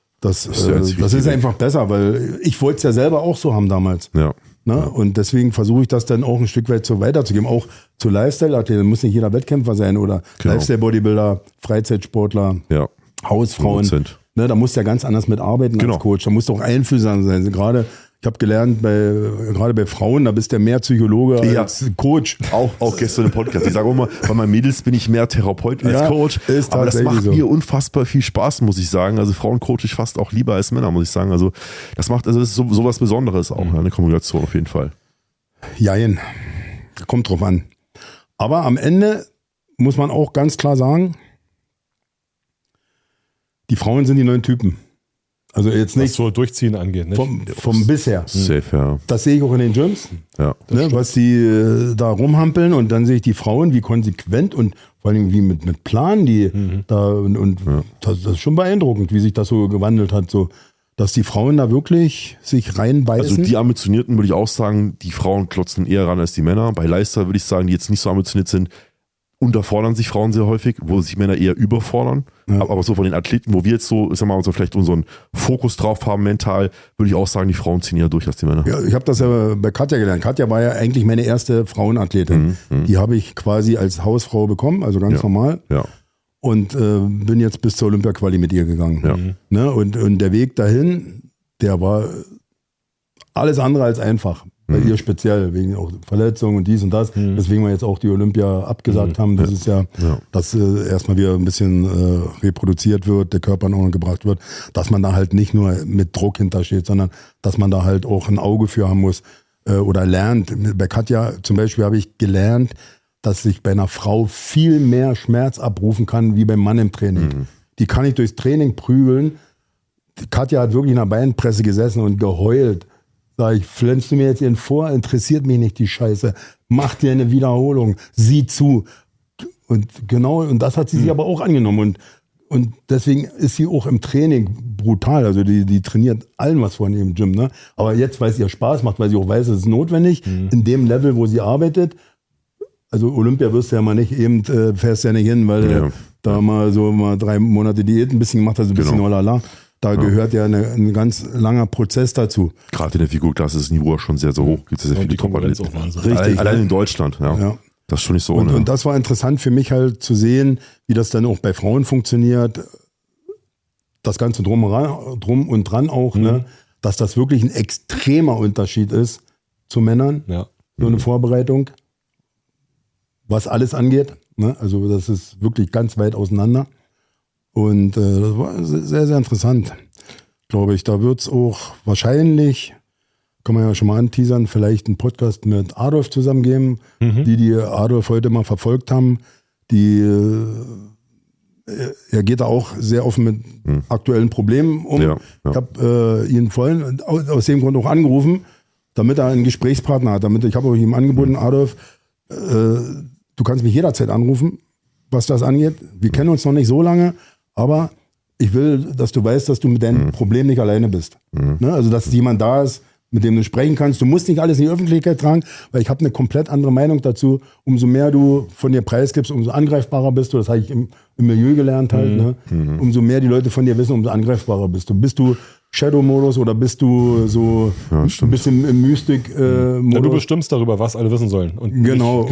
ist einfach besser, weil ich wollte es ja selber auch so haben damals. Ja. Ne? Und deswegen versuche ich das dann auch ein Stück weit so weiterzugeben. Auch zu Lifestyle-Athleten. Muss nicht jeder Wettkämpfer sein oder Lifestyle-Bodybuilder, Freizeitsportler, Hausfrauen. Ne, da musst du ja ganz anders mitarbeiten als Coach. Da musst du auch einfühlsam sein. Ich habe gelernt, gerade bei Frauen, da bist du ja mehr Psychologe als Coach. Auch gestern im Podcast. Ich sage auch mal, bei meinen Mädels bin ich mehr Therapeut als Coach. Aber das macht mir unfassbar viel Spaß, muss ich sagen. Also Frauen coache ich fast auch lieber als Männer, muss ich sagen. Also das ist so was Besonderes auch, eine Kommunikation auf jeden Fall. Jein, kommt drauf an. Aber am Ende muss man auch ganz klar sagen, die Frauen sind die neuen Typen. Also jetzt nicht. Was so Durchziehen angeht, nicht? Vom bisher. Safe, ja. Das sehe ich auch in den Gyms. Ja. Ne, was die da rumhampeln und dann sehe ich die Frauen, wie konsequent und vor allem wie mit Plan die da und das ist schon beeindruckend, wie sich das so gewandelt hat, so dass die Frauen da wirklich sich reinbeißen. Also die Ambitionierten würde ich auch sagen, die Frauen klotzen eher ran als die Männer. Bei Leister würde ich sagen, die jetzt nicht so ambitioniert sind, unterfordern sich Frauen sehr häufig, wo sich Männer eher überfordern. Ja. Aber so von den Athleten, wo wir jetzt so, ich sag mal, vielleicht unseren Fokus drauf haben mental, würde ich auch sagen, die Frauen ziehen eher durch als die Männer. Ja, ich habe das ja bei Katja gelernt. Katja war ja eigentlich meine erste Frauenathletin. Die habe ich quasi als Hausfrau bekommen, also ganz normal. Ja. Und bin jetzt bis zur Olympia-Quali mit ihr gegangen. Ja. Ne? Und der Weg dahin, der war alles andere als einfach. Bei ihr speziell, wegen auch Verletzungen und dies und das. Deswegen wir jetzt auch die Olympia abgesagt haben. Das ist dass erstmal wieder ein bisschen reproduziert wird, der Körper in Ordnung gebracht wird. Dass man da halt nicht nur mit Druck hintersteht, sondern dass man da halt auch ein Auge für haben muss oder lernt. Bei Katja zum Beispiel habe ich gelernt, dass ich bei einer Frau viel mehr Schmerz abrufen kann, wie beim Mann im Training. Die kann ich durchs Training prügeln. Katja hat wirklich in der Beinpresse gesessen und geheult. Sag ich, flänzt du mir jetzt ihren vor? Interessiert mich nicht die Scheiße. Mach dir eine Wiederholung. Sieh zu. Und genau, und das hat sie sich aber auch angenommen. Und Und deswegen ist sie auch im Training brutal. Also die trainiert allen was von ihrem Gym. Ne? Aber jetzt, weil es ihr Spaß macht, weil sie auch weiß, es ist notwendig, in dem Level, wo sie arbeitet. Also Olympia wirst du ja mal nicht, eben fährst ja nicht hin, weil du da mal 3 Monate Diät ein bisschen gemacht hast, ein bisschen olala. Da gehört ja ein ganz langer Prozess dazu. Gerade in der Figurklasse ist das Niveau schon sehr, sehr hoch. Gibt es sehr viele Top-Athleten. Richtig. Allein in Deutschland, ja. Das ist schon nicht so ohne. Und das war interessant für mich halt zu sehen, wie das dann auch bei Frauen funktioniert. Das Ganze drum und dran auch, ne? Dass das wirklich ein extremer Unterschied ist zu Männern. Ja. So eine Vorbereitung, was alles angeht. Ne? Also das ist wirklich ganz weit auseinander. Und das war sehr, sehr interessant, glaube ich. Da wird es auch wahrscheinlich, kann man ja schon mal anteasern, vielleicht einen Podcast mit Adolf zusammen geben, die Adolf heute mal verfolgt haben. Er geht da auch sehr offen mit aktuellen Problemen um. Ja. Ich habe ihn vorhin aus dem Grund auch angerufen, damit er einen Gesprächspartner hat. Ich habe ihm angeboten, Adolf, du kannst mich jederzeit anrufen, was das angeht. Wir kennen uns noch nicht so lange, aber ich will, dass du weißt, dass du mit deinem Problem nicht alleine bist. Ne? Also, dass jemand da ist, mit dem du sprechen kannst. Du musst nicht alles in die Öffentlichkeit tragen, weil ich habe eine komplett andere Meinung dazu. Umso mehr du von dir preisgibst, umso angreifbarer bist du. Das habe ich im Milieu gelernt halt. Ne? Umso mehr die Leute von dir wissen, umso angreifbarer bist du. Bist du Shadow-Modus oder bist du so ein bisschen im Mystik-Modus? Ja, du bestimmst darüber, was alle wissen sollen. Und genau.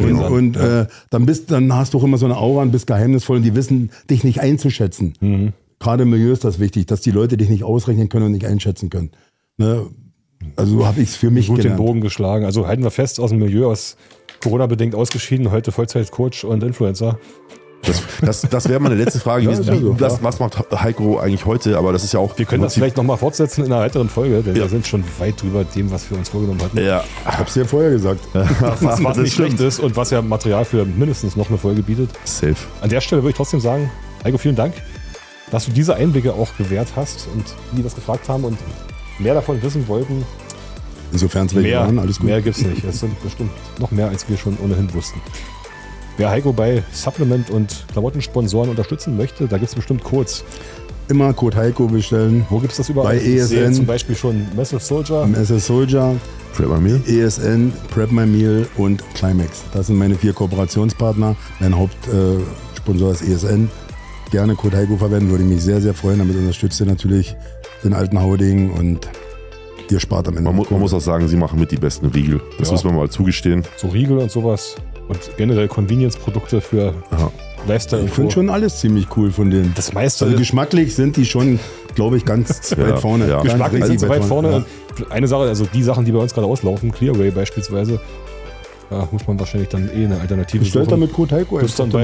Dann hast du auch immer so eine Aura und bist geheimnisvoll und die wissen, dich nicht einzuschätzen. Gerade im Milieu ist das wichtig, dass die Leute dich nicht ausrechnen können und nicht einschätzen können. Ne? Also habe ich es für mich gut gelernt. Den Bogen geschlagen. Also halten wir fest, aus dem Milieu, aus Corona-bedingt ausgeschieden, heute Vollzeit-Coach und Influencer. Das wäre meine letzte Frage gewesen. Was macht Heiko eigentlich heute? Aber das ist ja auch. Wir können das vielleicht nochmal fortsetzen in einer weiteren Folge, denn wir sind schon weit drüber dem, was wir uns vorgenommen hatten. Ja. Ich habe es dir vorher gesagt. Was nicht schlecht ist und was ja Material für mindestens noch eine Folge bietet. Safe. An der Stelle würde ich trotzdem sagen, Heiko, vielen Dank, dass du diese Einblicke auch gewährt hast und die das gefragt haben und mehr davon wissen wollten. Insofern es welche waren, alles gut. Mehr gibt es nicht. Es sind bestimmt noch mehr, als wir schon ohnehin wussten. Wer Heiko bei Supplement- und Klamottensponsoren unterstützen möchte, da gibt es bestimmt Codes. Immer Code Heiko bestellen. Wo gibt es das überall? Bei ESN. Ich sehe zum Beispiel schon Massive Soldier. MS Soldier, Prep My Meal. ESN, Prep My Meal und Climax. Das sind meine 4 Kooperationspartner. Mein Hauptsponsor ist ESN. Gerne Code Heiko verwenden, würde ich mich sehr, sehr freuen. Damit unterstützt ihr natürlich den alten Hauding und ihr spart am Ende. Man muss auch sagen, sie machen mit die besten Riegel. Das muss man mal zugestehen. So Riegel und sowas. Und generell Convenience-Produkte für Lifestyle. Ich finde schon alles ziemlich cool von denen. Das meiste. Also geschmacklich sind die schon, glaube ich, ganz weit vorne. Ja. Geschmacklich sind sie weit vorne. Ja. Eine Sache, also die Sachen, die bei uns gerade auslaufen, Clearway beispielsweise, da muss man wahrscheinlich dann eine Alternative suchen. Damit Code Heiko. Wir sind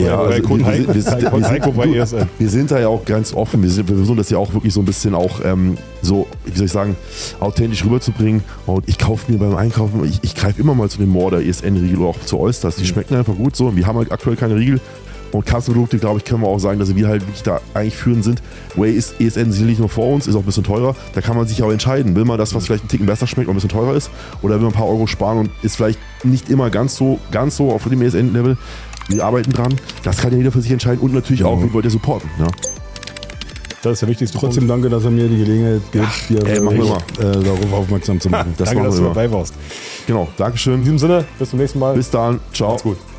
da ja auch ganz offen. Wir versuchen das ja auch wirklich so ein bisschen auch so, wie soll ich sagen, authentisch rüberzubringen. Und ich kaufe mir beim Einkaufen, ich greife immer mal zu dem More, der ESN-Riegel oder auch zu Oysters. Die schmecken einfach gut so. Und wir haben halt aktuell keine Riegel. Und Custom-Produkte, glaube ich, können wir auch sagen, dass wir halt wirklich da eigentlich führend sind. Way ist ESN sicherlich nur vor uns, ist auch ein bisschen teurer. Da kann man sich aber entscheiden. Will man das, was vielleicht einen Ticken besser schmeckt und ein bisschen teurer ist? Oder will man ein paar Euro sparen und ist vielleicht nicht immer ganz so auf dem ESN-Level? Wir arbeiten dran. Das kann ja jeder für sich entscheiden. Und natürlich auch, wie wollt ihr supporten? Ja. Das ist der wichtigste Trotzdem Punkt. Danke, dass er mir die Gelegenheit gibt, dir darauf aufmerksam zu machen. Danke, dass du dabei warst. Genau, Dankeschön. In diesem Sinne, bis zum nächsten Mal. Bis dann. Ciao. Macht's gut.